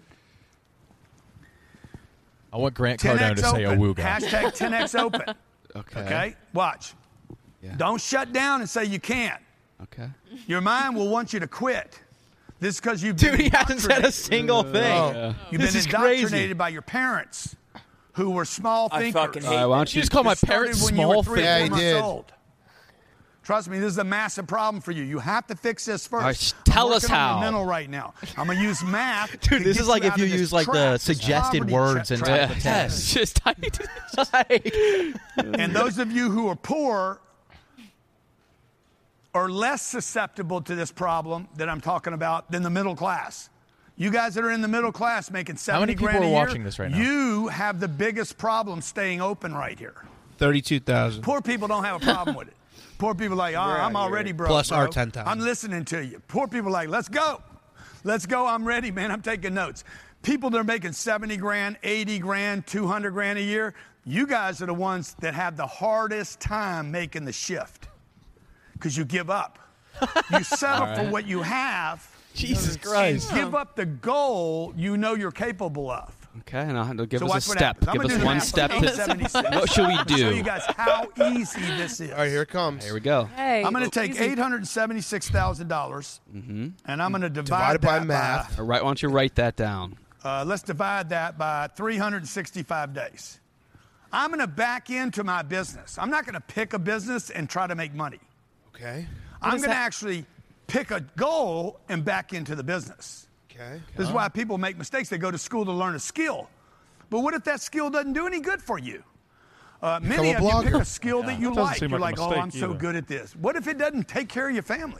I want Grant Cardone 10X to say open. Awooga. Hashtag 10X open. Okay? Watch. Yeah. Don't shut down and say you can't. Okay. Your mind will want you to quit. This is because you've Dude, been he hasn't said a single thing. Yeah. You've This been is indoctrinated crazy. by your parents who were small I thinkers. fucking hate All right, why don't You you just call my It started parents when you were small 3 or Yeah, 4 he months did. old. Trust me, this is a massive problem for you. You have to fix this first. right, I'm tell us working on how. your mental right now. I'm gonna use math. Dude, to this get is like you if out you of this use like trap, the this suggested poverty words and trap. type of Yes, text. just type it. And those of you who are poor are less susceptible to this problem that I'm talking about than the middle class. You guys that are in the middle class making 70 How many people grand a are year, watching this right now? you have the biggest problem staying open right here. 32,000. Poor people don't have a problem with it. Poor people are like, I'm already broke. Plus bro. our 10,000. I'm listening to you. Poor people are like, let's go. Let's go. I'm ready, man. I'm taking notes. People that are making 70 grand, 80 grand, 200 grand a year, you guys are the ones that have the hardest time making the shift because you give up. You settle for what you have. Jesus Christ. Give up the goal you know you're capable of. Okay, now give So us a watch what step. happens. I'm Give gonna us do the one math. step. 876. What should we I'll show you do? guys how easy this is. All right, here it comes. Here we go. Hey, I'm going to take easy. $876,000, and I'm going to Divided by that math. All right, why don't you write that down? let's divide that by 365 days. I'm going to back into my business. I'm not going to pick a business and try to make money. Okay. I'm going to actually pick a goal and back into the business. Okay. This is why people make mistakes. They go to school to learn a skill. But what if that skill doesn't do any good for you? Many of you pick a skill that you That doesn't like. seem You're like like, a oh, I'm mistake so either. good at this. What if it doesn't take care of your family?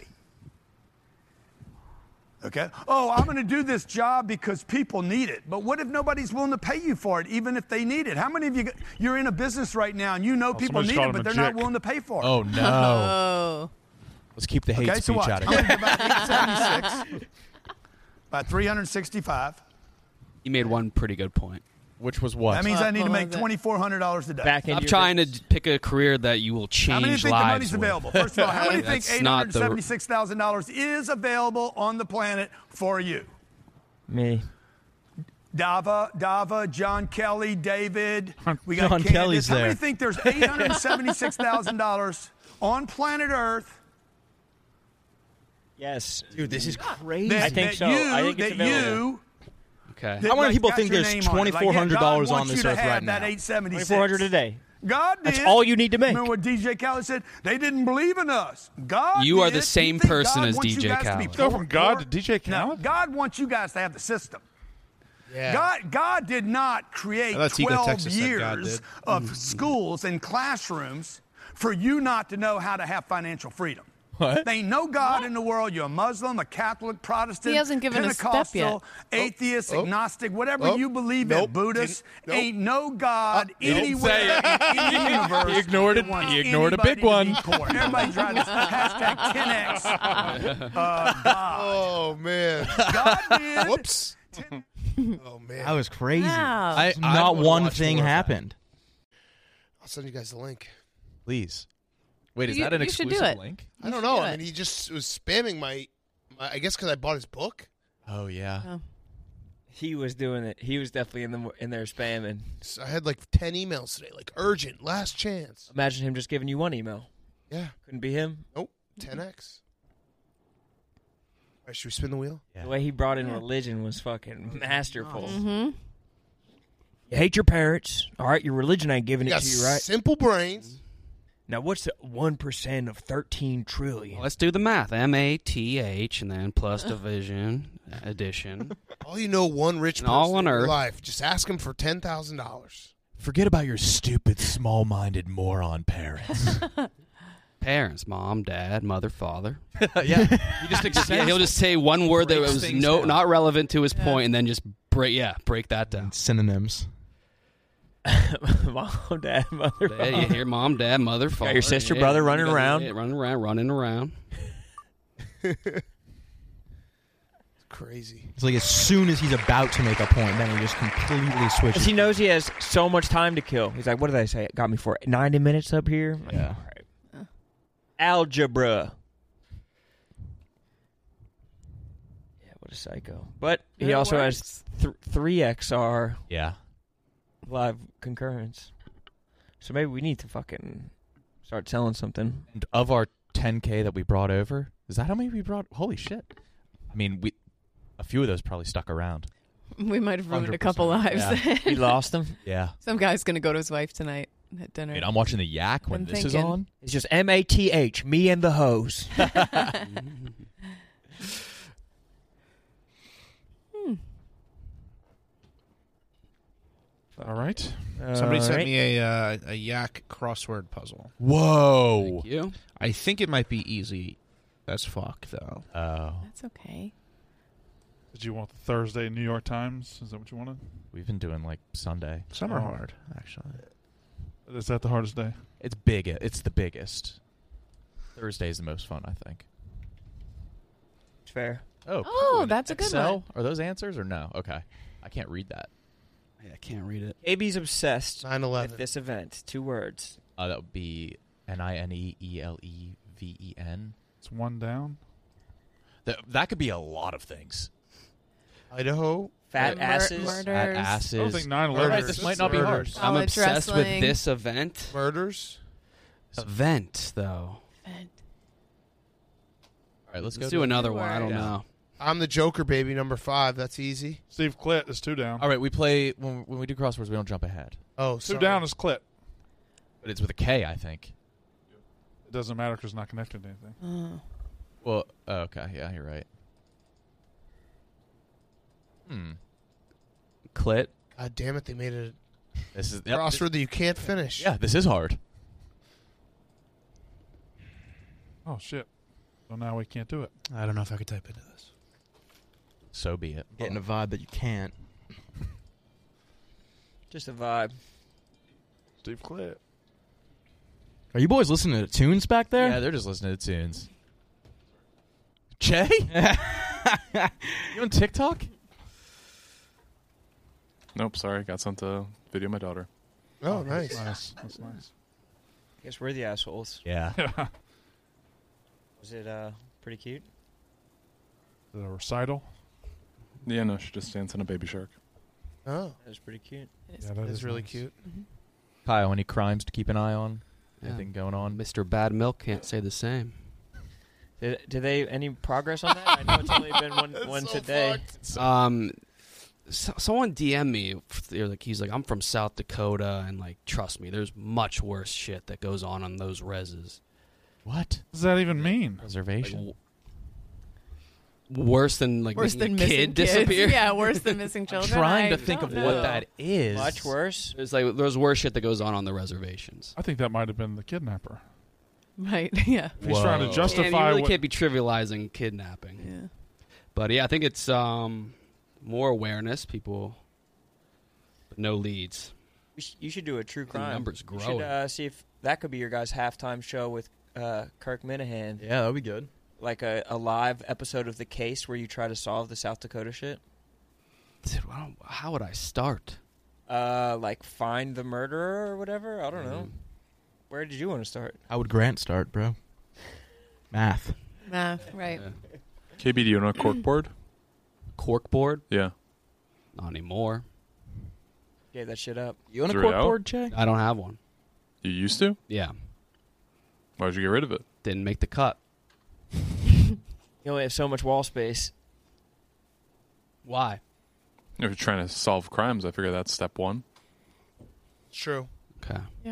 Okay. Oh, I'm going to do this job because people need it. But what if nobody's willing to pay you for it, even if they need it? How many of you, you're in a business right now and you know people somebody's need called it, him but a they're not jick. willing to pay for it? Oh, no. Oh. Let's keep the hate Okay, so speech watch. out of I'm it. going to divide 876 by 365. You made one pretty good point. Which was what? That means I need to What make was it? $2,400 a day. Back into I'm your trying business. to pick a career that you will How many change think the lives money's with. available? First of all, how many think That's not the- $876,000 is available on the planet for you? Me. Dava, John Kelly, David. We got John Candace. Kelly's How many there. think there's $876,000 on planet Earth Yes. Dude, this is crazy. that, I think that so. you, I think it's that available. you Okay. that, How many people got think your there's name on it? Like, $2,400 God on wants this you to earth have right that now? 876. 2,400 a day. God did. That's all you need to make. Remember what DJ Khaled said? They didn't believe in us. God You are did. the same You think person God as wants you DJ guys to be Khaled. Go from God to DJ No, Khaled? God wants you guys to have the system. Yeah. God did not create That's 12 Texas said God years did. of schools and classrooms for you not to know how to have financial freedom. What? There ain't no God in the world. You're a Muslim, a Catholic, Protestant, He hasn't given a step Pentecostal, yet. atheist, agnostic, whatever you believe Nope. in, Buddhist. Nope. Ain't no God anywhere say it. in the universe. He ignored that it. wants He ignored a anybody big to one. be poor. Everybody trying to hashtag 10x God. Oh man. God did. Whoops. Oh man. That was crazy. Wow. I Not wanna one watch thing more of that. happened. I'll send you guys the link. Please. Wait, is You- that an you should do exclusive it. link? I don't know. I mean, he just was spamming my I guess because I bought his book. Oh, yeah. Oh. He was doing it. He was definitely in there spamming. So I had like 10 emails today, like urgent, last chance. Imagine him just giving you one email. Yeah. Couldn't be him. Nope. 10x. All right, should we spin the wheel? The way he brought in religion was fucking masterful. Mm-hmm. You hate your parents. All right, your religion ain't giving You it got to you, right? simple brains. Now, what's the 1% of 13 trillion? Let's do the math. MATH and then plus division, addition. All you know, one rich And person all on in your Earth. life. Just ask him for $10,000. Forget about your stupid, small-minded moron parents. Parents, mom, dad, mother, father. Yeah. He just Yeah, he'll just say one word that breaks was things down. not relevant to his point, and then just break that down. Synonyms. Mom, dad, mother. Yeah, you hear mom, dad, mother, father. your sister, yeah, brother you running got- around. yeah, running around. Crazy. It's like as soon as he's about to make a point, then he just completely switches. Because he knows he has so much time to kill. He's like, what did they say? It got me for 90 minutes up here? Like, Yeah. all right. Algebra. Yeah, what a psycho. But he It also works. has 3XR Yeah. live concurrence. So maybe we need to fucking start selling something. And of our 10K that we brought over, is that how many we brought? Holy shit. I mean, a few of those probably stuck around. We might have ruined a 100%. couple lives. Yeah. We lost them. Yeah. Some guy's going to go to his wife tonight at dinner. Wait, I'm watching the Yak when Been this is thinking. on. It's just MATH, me and the hose. All right. Somebody sent Alright. me a yak crossword puzzle. Whoa. Thank you. I think it might be easy. as fuck, though. Oh. That's okay. Did you want the Thursday New York Times? Is that what you wanted? We've been doing like Sunday. Some are hard, actually. Is that the hardest day? It's big. It's the biggest. Thursday is the most fun, I think. Fair. Oh, cool. that's a good Excel? one. Are those answers or no? Okay. I can't read that. Yeah, I can't read it. AB's obsessed 9/11. with this event. 2 words. That would be NINEELEVEN. It's one down. That could be a lot of things. Idaho. Fat asses. Murders. Fat asses. I don't think 9/11. Right, this might not be hard. I'm College obsessed wrestling. with this event. Murders. Event, though. All right, let's Let's go do to another one. I don't Yeah. know. I'm the Joker, baby. Number 5. That's easy. Steve Klitt is 2 down. All right, we play when we do crosswords. We don't jump ahead, Oh, 2 sorry. down is Klitt. but it's with a K, I think. It doesn't matter because it's not connected to anything. Well, okay, yeah, you're right. Klitt. God damn it! They made it This is a crossword that you can't finish. Yeah, this is hard. Oh, shit. So now we can't do it. I don't know if I could type into this. So be it. Getting a vibe that you can't. Just a vibe. Steve Klitt. Are you boys listening to tunes back there? Yeah, they're just listening to tunes. Jay? You on TikTok? Nope, sorry. Got sent a video of my daughter. Oh, nice. That's nice. I guess we're the assholes. Yeah. Was it pretty cute? Is it a recital? Yeah, no, she just danced on a baby shark. Oh, That was pretty cute. Yeah, that is really nice. cute. Kyle, any crimes to keep an eye on? Yeah. Anything going on? Mr. Bad Milk can't say the same. Did they any progress on that? I know it's only been one today. Someone DM me. They're like, he's like, I'm from South Dakota, and like, trust me, there's much worse shit that goes on those reses. What? What does that even mean? Reservation? Worse than Worse making than a missing kid kids. disappear. Yeah, worse than missing I'm children. trying to I think don't of what know. that is. Much worse. It's like there's worse shit that goes on the reservations. I think that might have been the kidnapper. Right. Yeah. He's trying to And justify you really what... can't be trivializing kidnapping. Yeah. But yeah, I think it's more awareness, people, but no leads. You should do a true crime. numbers You growing. should see if that could be your guys' halftime show with Kirk Minahan. Yeah, that would be good. Like a live episode of The Case where you try to solve the South Dakota shit. Dude, how would I start? Like find the murderer or whatever. I don't know. Where did you want to start? How would Grant start, bro? Math. Math. Right. KB, do you know a corkboard? Corkboard? Yeah. Not anymore. Gave that shit up. You on a Threw it out? corkboard, Jay? I don't have one. You used to? Yeah. Why'd you get rid of it? Didn't make the cut. You only have so much wall space. Why? If you're trying to solve crimes, I figure that's step 1. It's true. Okay. Yeah.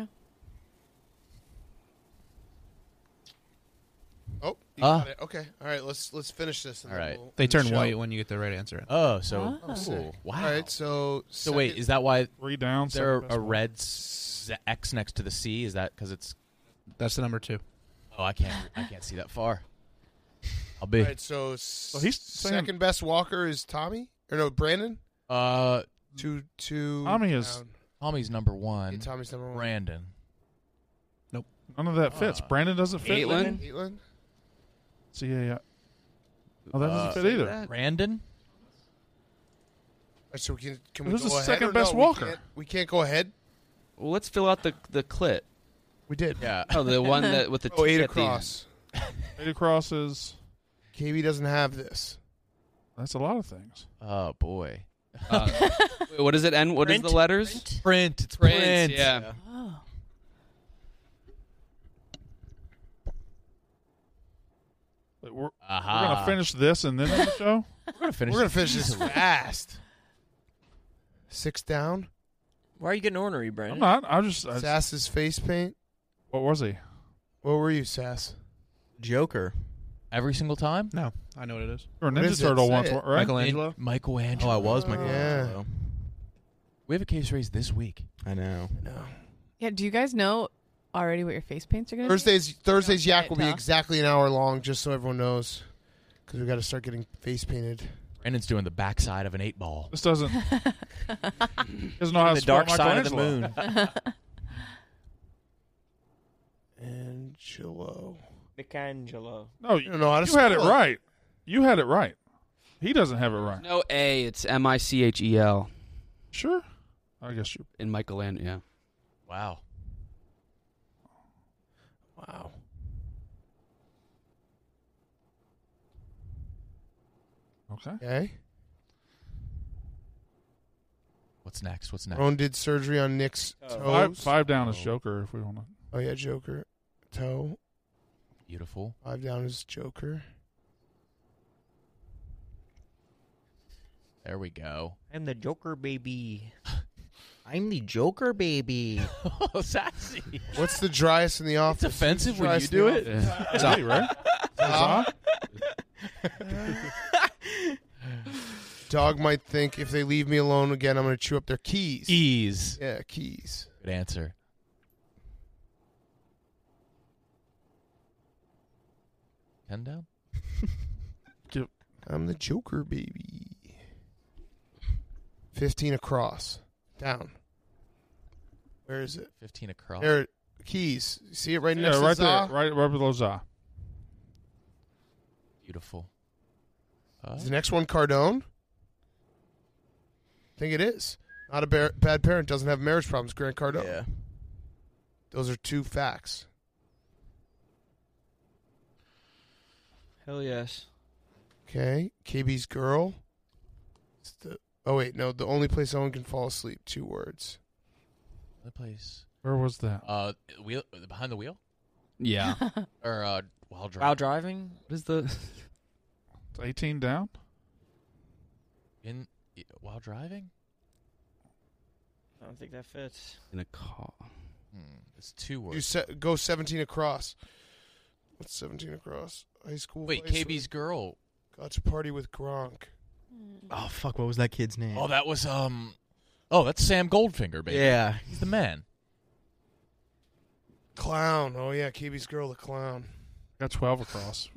Oh, you got it. Okay. All right. Let's finish this. and All then right. we'll They end the turn show. white when you get the right answer. Oh, so sick. wow. All right. So wait, is that why 3 down? there second a best one. red X next to the C? Is that because it's? That's the number 2. Oh, I can't see that far. I'll be. All right. So he's saying- second best walker is Tommy or no Brandon? Two. Tommy is- down. Tommy's number 1. Okay, Tommy's number 1. Brandon. None of that fits. Brandon doesn't fit. Caitlin? Caitlin. So yeah. Oh, that doesn't fit either. Brandon. All right, so can we Who's go the ahead second or best no? walker? We can't go ahead. Well, let's fill out the clit. We did. Yeah. Oh, the one that with the Oh, 8 T at the end. across. 8 across is... KB doesn't have this. That's a lot of things. Oh boy. Wait, what is it? And what is the letters? Print. It's Print. print. Yeah. Oh. Wait, we're Aha. going to finish this and then end the show? We're gonna finish. We're gonna finish this fast. 6 down. Why are you getting ornery, Brandon? I'm not. Sass's face paint. What was he? What were you, Sass? Joker. Every single time. No, I know what it is. You were a What Ninja is it? Turtle Say once, it. right? Michelangelo. Michelangelo. Oh, I was Yeah. Michelangelo. We have a case raise this week. I know. No. Yeah. Do you guys know already what your face paints are going to be? Thursday's yak will be exactly an hour long, just so everyone knows, because we got to start getting face painted. Brandon's doing the backside of an 8-ball. This doesn't. Doesn't know how to the dark side of the moon. Angelo. Michelangelo. No, you don't know how to you had it spell it. right. You had it right. He doesn't have it right. No A, it's Michel. Sure. I guess you. In Michelangelo, yeah. Wow. Wow. Okay. What's next? Ron did surgery on Nick's toes. Five down is Joker if we want to. Oh, yeah, Joker. Toe. Beautiful. 5 down is Joker. There we go. I'm the Joker, baby. I'm the Joker, baby. Oh, sassy. What's the driest in the office? It's offensive when you Driest do in it. the office? It's me, right? Dog might think if they leave me alone again, I'm going to chew up their keys. Keys. Yeah, keys. Good answer. Pen down? I'm the Joker, baby. 15 across. Down. Where is it? 15 across. There, keys. See it right Yeah, next right to Za? there. Right below Za. Beautiful. Is the next one Cardone? I think it is. Not a bad parent. Doesn't have marriage problems. Grant Cardone. Yeah. Those are 2 facts. Hell yes. Okay. KB's girl. Oh, wait. No. The only place Owen can fall asleep. 2 words. The place. Where was that? Wheel behind the wheel? Yeah. Or while driving. While driving? What is the... It's 18 down? While driving? I don't think that fits. In a car. It's 2 words. Go 17 across. What's 17 across? High school. Wait, KB's girl. Got to party with Gronk. Oh, fuck. What was that kid's name? Oh, that was, Oh, that's Sam Goldfinger, baby. Yeah. He's the man. Clown. Oh, yeah. KB's girl, the clown. Got 12 across.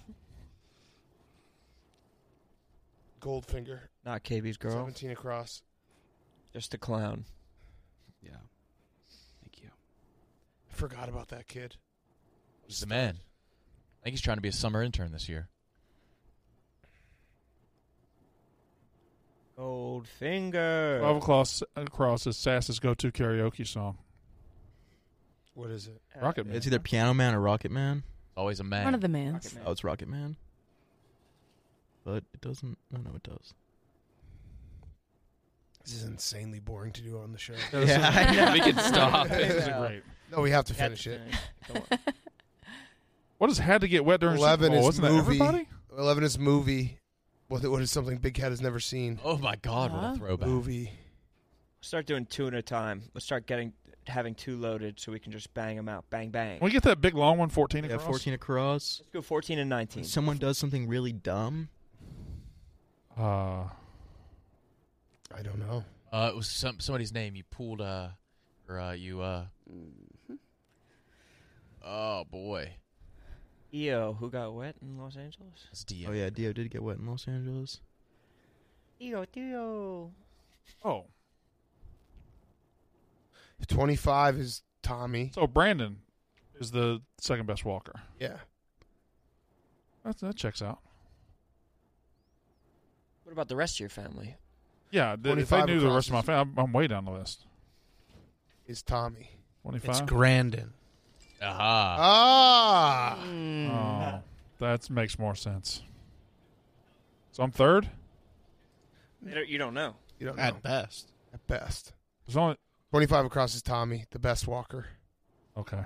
Goldfinger. Not KB's girl. 17 across. Just a clown. Yeah. Thank you. I forgot about that kid. He's the man. I think he's trying to be a summer intern this year. Goldfinger. 12 across is Sass's go-to karaoke song. What is it? Rocket Man. It's either Piano Man or Rocket Man. Always a man. One of the mans. Oh, it's Rocket Man. But it doesn't. Oh, no, it does. This is insanely boring to do on the show. Yeah, I know. We can stop. This is great. No, we have to finish it. What has had to get wet during 11 Super Bowl? is Wasn't that movie. everybody? 11 is movie. What is something Big Cat has never seen? Oh, my God. What a throwback. Movie. Start doing 2 at a time. Let's start having 2 loaded so we can just bang them out. Bang, bang. Can we get that big long one, 14 Yeah, across? 14 across. Let's go 14 and 19. Someone does something really dumb. I don't know. It was somebody's name. You pulled, Oh, boy. Dio, who got wet in Los Angeles? That's Dio. Oh, yeah, Dio did get wet in Los Angeles. Dio. Oh. 25 is Tommy. So Brandon is the second best walker. Yeah. That checks out. What about the rest of your family? Yeah, if they 25 knew the across rest of my family, I'm way down the list. Is Tommy. 25? It's Grandin. Aha. Ah. Oh, that makes more sense. So I'm third? You don't know. You don't know. At best. At best. There's only 25 across is Tommy, the best walker. Okay.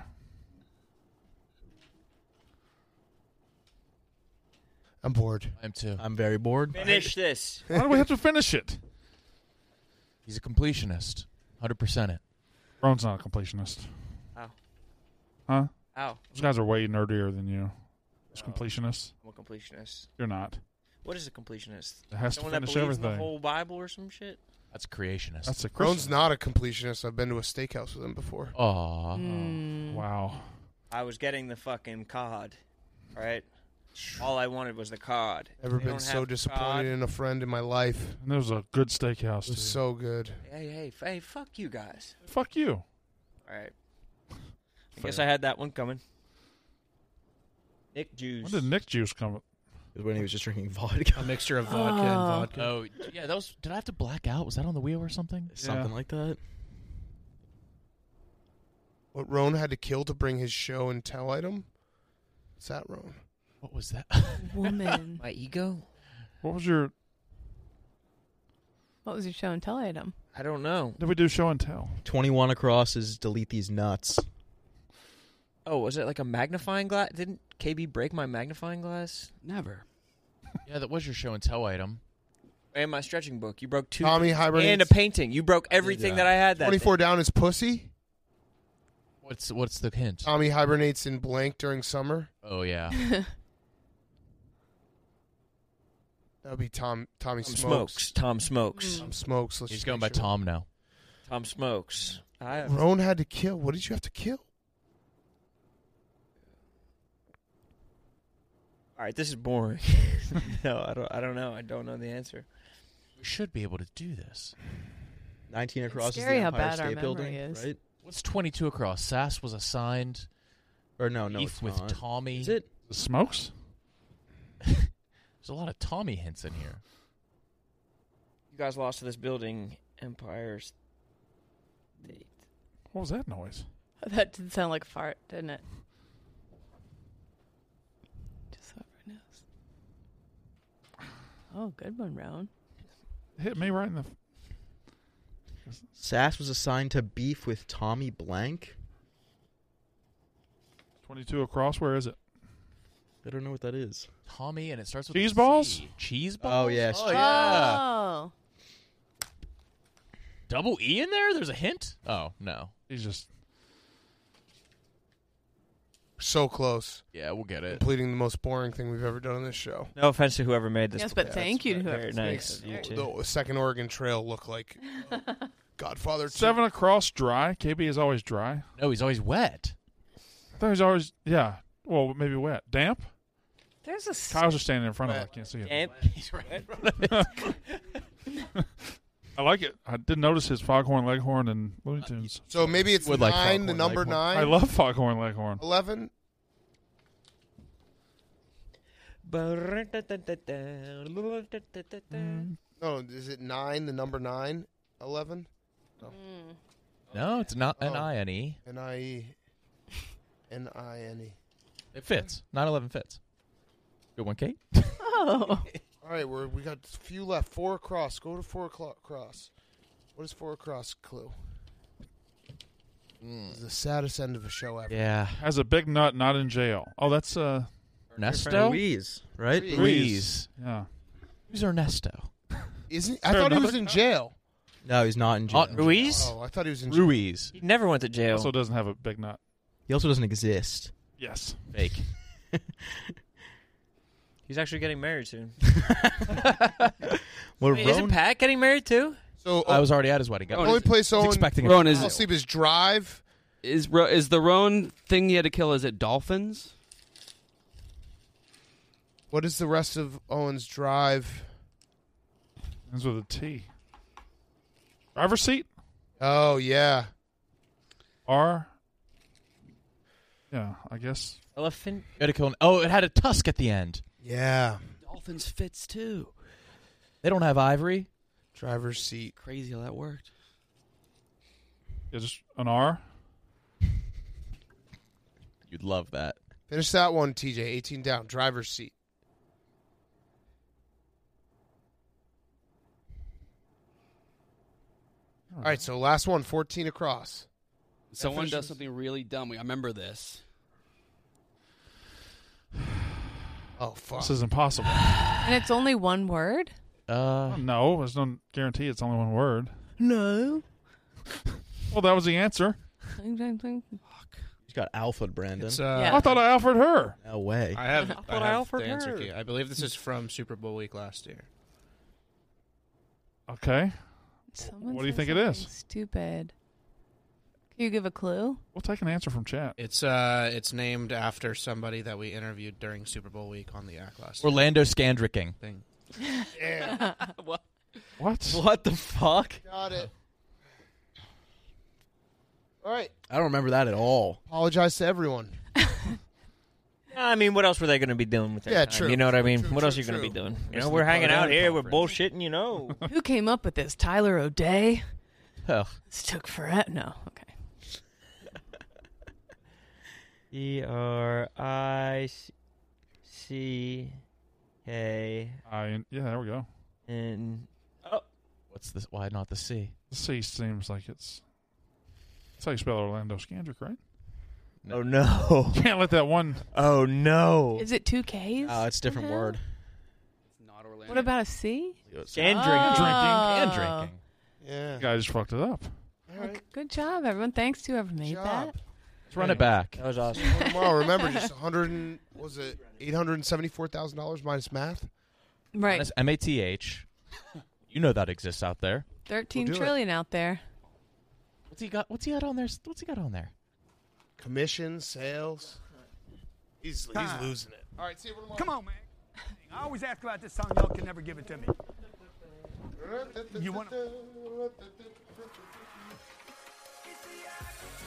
I'm bored. I am too. I'm very bored. Finish this. Why do we have to finish it? He's a completionist. 100% it. Ron's not a completionist. Ow. Huh? Ow. Those guys are way nerdier than you. Those completionists. I'm a completionist. You're not. What is a completionist? It has Someone to that finish believes in everything. the whole Bible or some shit? That's a creationist. That's a Ron's Christian. not a completionist. I've been to a steakhouse with him before. Aw. Wow. I was getting the fucking cod, right? All I wanted was the cod. Ever They been don't so have disappointed cod. in a friend in my life? And there was a good steakhouse, It was too. so good. Hey, fuck you guys. Fuck you. All right. I guess I had that one coming. Nick Juice. When did Nick Juice come? When he was just drinking vodka. A mixture of vodka and vodka. Oh, yeah, that was. Did I have to black out? Was that on the wheel or something? Something like that. What Roan had to kill to bring his show and tell item? What's that, Roan? What was that? Woman. My ego? What was your... What was your show and tell item? I don't know. Did we do show and tell? 21 across is delete these nuts. Oh, was it like a magnifying glass? Didn't KB break my magnifying glass? Never. Yeah, that was your show and tell item. And my stretching book. You broke 2 Tommy things. hibernates. And a painting. You broke everything that I had that 24 down is pussy. What's the hint? Tommy hibernates in blank during summer. Oh yeah. That would be Tommy Tom Smokes. Tom Smokes. Tom Smokes. Let's He's just going by make sure. Tom now. Tom Smokes. Roan had to kill. What did you have to kill? All right, this is boring. No, I don't know. I don't know the answer. We should be able to do this. 19 across is the scary how Empire bad our State Building, memory is. right? What's 22 across? Sass was assigned. Or no, beef it's with not. Tommy. Is it? The Smokes? There's a lot of Tommy hints in here. You guys lost to this building, Empire State. What was that noise? That did sound like a fart, didn't it? Just so everyone knows. Oh, good one, Rowan. Hit me right in the... Sass was assigned to beef with Tommy Blank. 22 across, where is it? I don't know what that is. Tommy, and it starts with Cheese a balls? C. Cheese balls? Oh, yes. Oh, yeah. Oh. Double E in there? There's a hint? Oh, no. He's just... So close. Yeah, we'll get it. Completing the most boring thing we've ever done on this show. No offense to whoever made this. Yes, but thank you to whoever. Very nice of you too. The second Oregon Trail looked like Godfather 2. 7 across, dry. KB is always dry. No, he's always wet. I thought he was always... Yeah. Well, maybe wet. Damp? There's a Kyle's just standing in front of it. I can't see it. Damp. He's right in front of it. I like it. I did notice his Foghorn Leghorn and Looney Tunes. So maybe it's Would 9, like the Foghorn number Leghorn. 9. I love Foghorn Leghorn. 11. No, is it 9, the number 9? 11? No, it's not an Oh. I-N-E. N-I-E. N-I-N-E. It fits. 9/11 fits. Good one, Kate. Oh. All right, we got a few left. 4 across. Go to 4 across. What is 4 across clue? It's the saddest end of a show ever. Yeah. Has a big nut, not in jail. Oh, that's... Ernesto? Ruiz, right? Ruiz. Yeah. Who's Ernesto? Isn't? I thought he was in jail. No, he's not in jail. Ruiz? Oh, I thought he was in jail. Ruiz. He never went to jail. Also doesn't have a big nut. He also doesn't exist. Yes. Fake. He's actually getting married soon. Well, Wait, isn't Roan, Pat getting married too? So I was already at his wedding. the only place He's Owen expecting Rowan, a is- I'll child. sleep is Drive. Is the Roan thing he had to kill? Is it dolphins? What is the rest of Owen's Drive? Ends with a T. Driver's seat? Oh, yeah. R? Yeah, I guess. Elephant. You had to kill an- Oh, it had a tusk at the end. Yeah. Dolphins fits too. They don't have ivory. Driver's seat. Crazy how that worked. Yeah, just an R? You'd love that. Finish that one, TJ. 18 down. Driver's seat. All right, so last one, 14 across. Someone does something really dumb. I remember this. Oh, fuck. This is impossible. And it's only one word? No, there's no guarantee it's only one word. No. Well, that was the answer. he's got Alfred Brandon. It's, Yeah. I thought I offered her. No way. I have thought I the offered answer her. key. I believe this is from Super Bowl week last year. Okay. Someone What do you said think it is? something Stupid. Can Can you give a clue? We'll take an answer from chat. It's named after somebody that we interviewed during Super Bowl week on the Act last Orlando Scandricking. thing. Yeah. What? What the fuck? Got it. All right. I don't remember that at all. Apologize to everyone. I mean, what else were they going to be doing with that Yeah, time? true, You know what I true, mean? true, What else are true, you going to be true. doing? You Missed know, the we're hanging out Carter here, we're conference. bullshitting, you know. Who came up with this? Tyler O'Day? Ugh. This took forever. No, okay. ERICK. Yeah, there we go. And What's this? Why not the C? The C seems like it's. That's how you spell Orlando Scandrick, right? oh no! Can't let that one. Oh no! Is it 2 Ks? It's a different Uh-huh. word. Not Orlando. What about a C? And Oh. drinking. And drinking. Yeah. The guy just fucked it up. All right. Good job, everyone. Thanks to whoever made job. that. Let's run it back. That was awesome. Tomorrow, remember, just $874,000 minus math. Right. Minus MATH. You know that exists out there. 13 We'll do trillion out there. What's he got? What's he got on there? What's he got on there? Commissions, sales. He's losing it. All right, see you tomorrow. Come on, man. I always ask about this song. Y'all can never give it to me. You want to?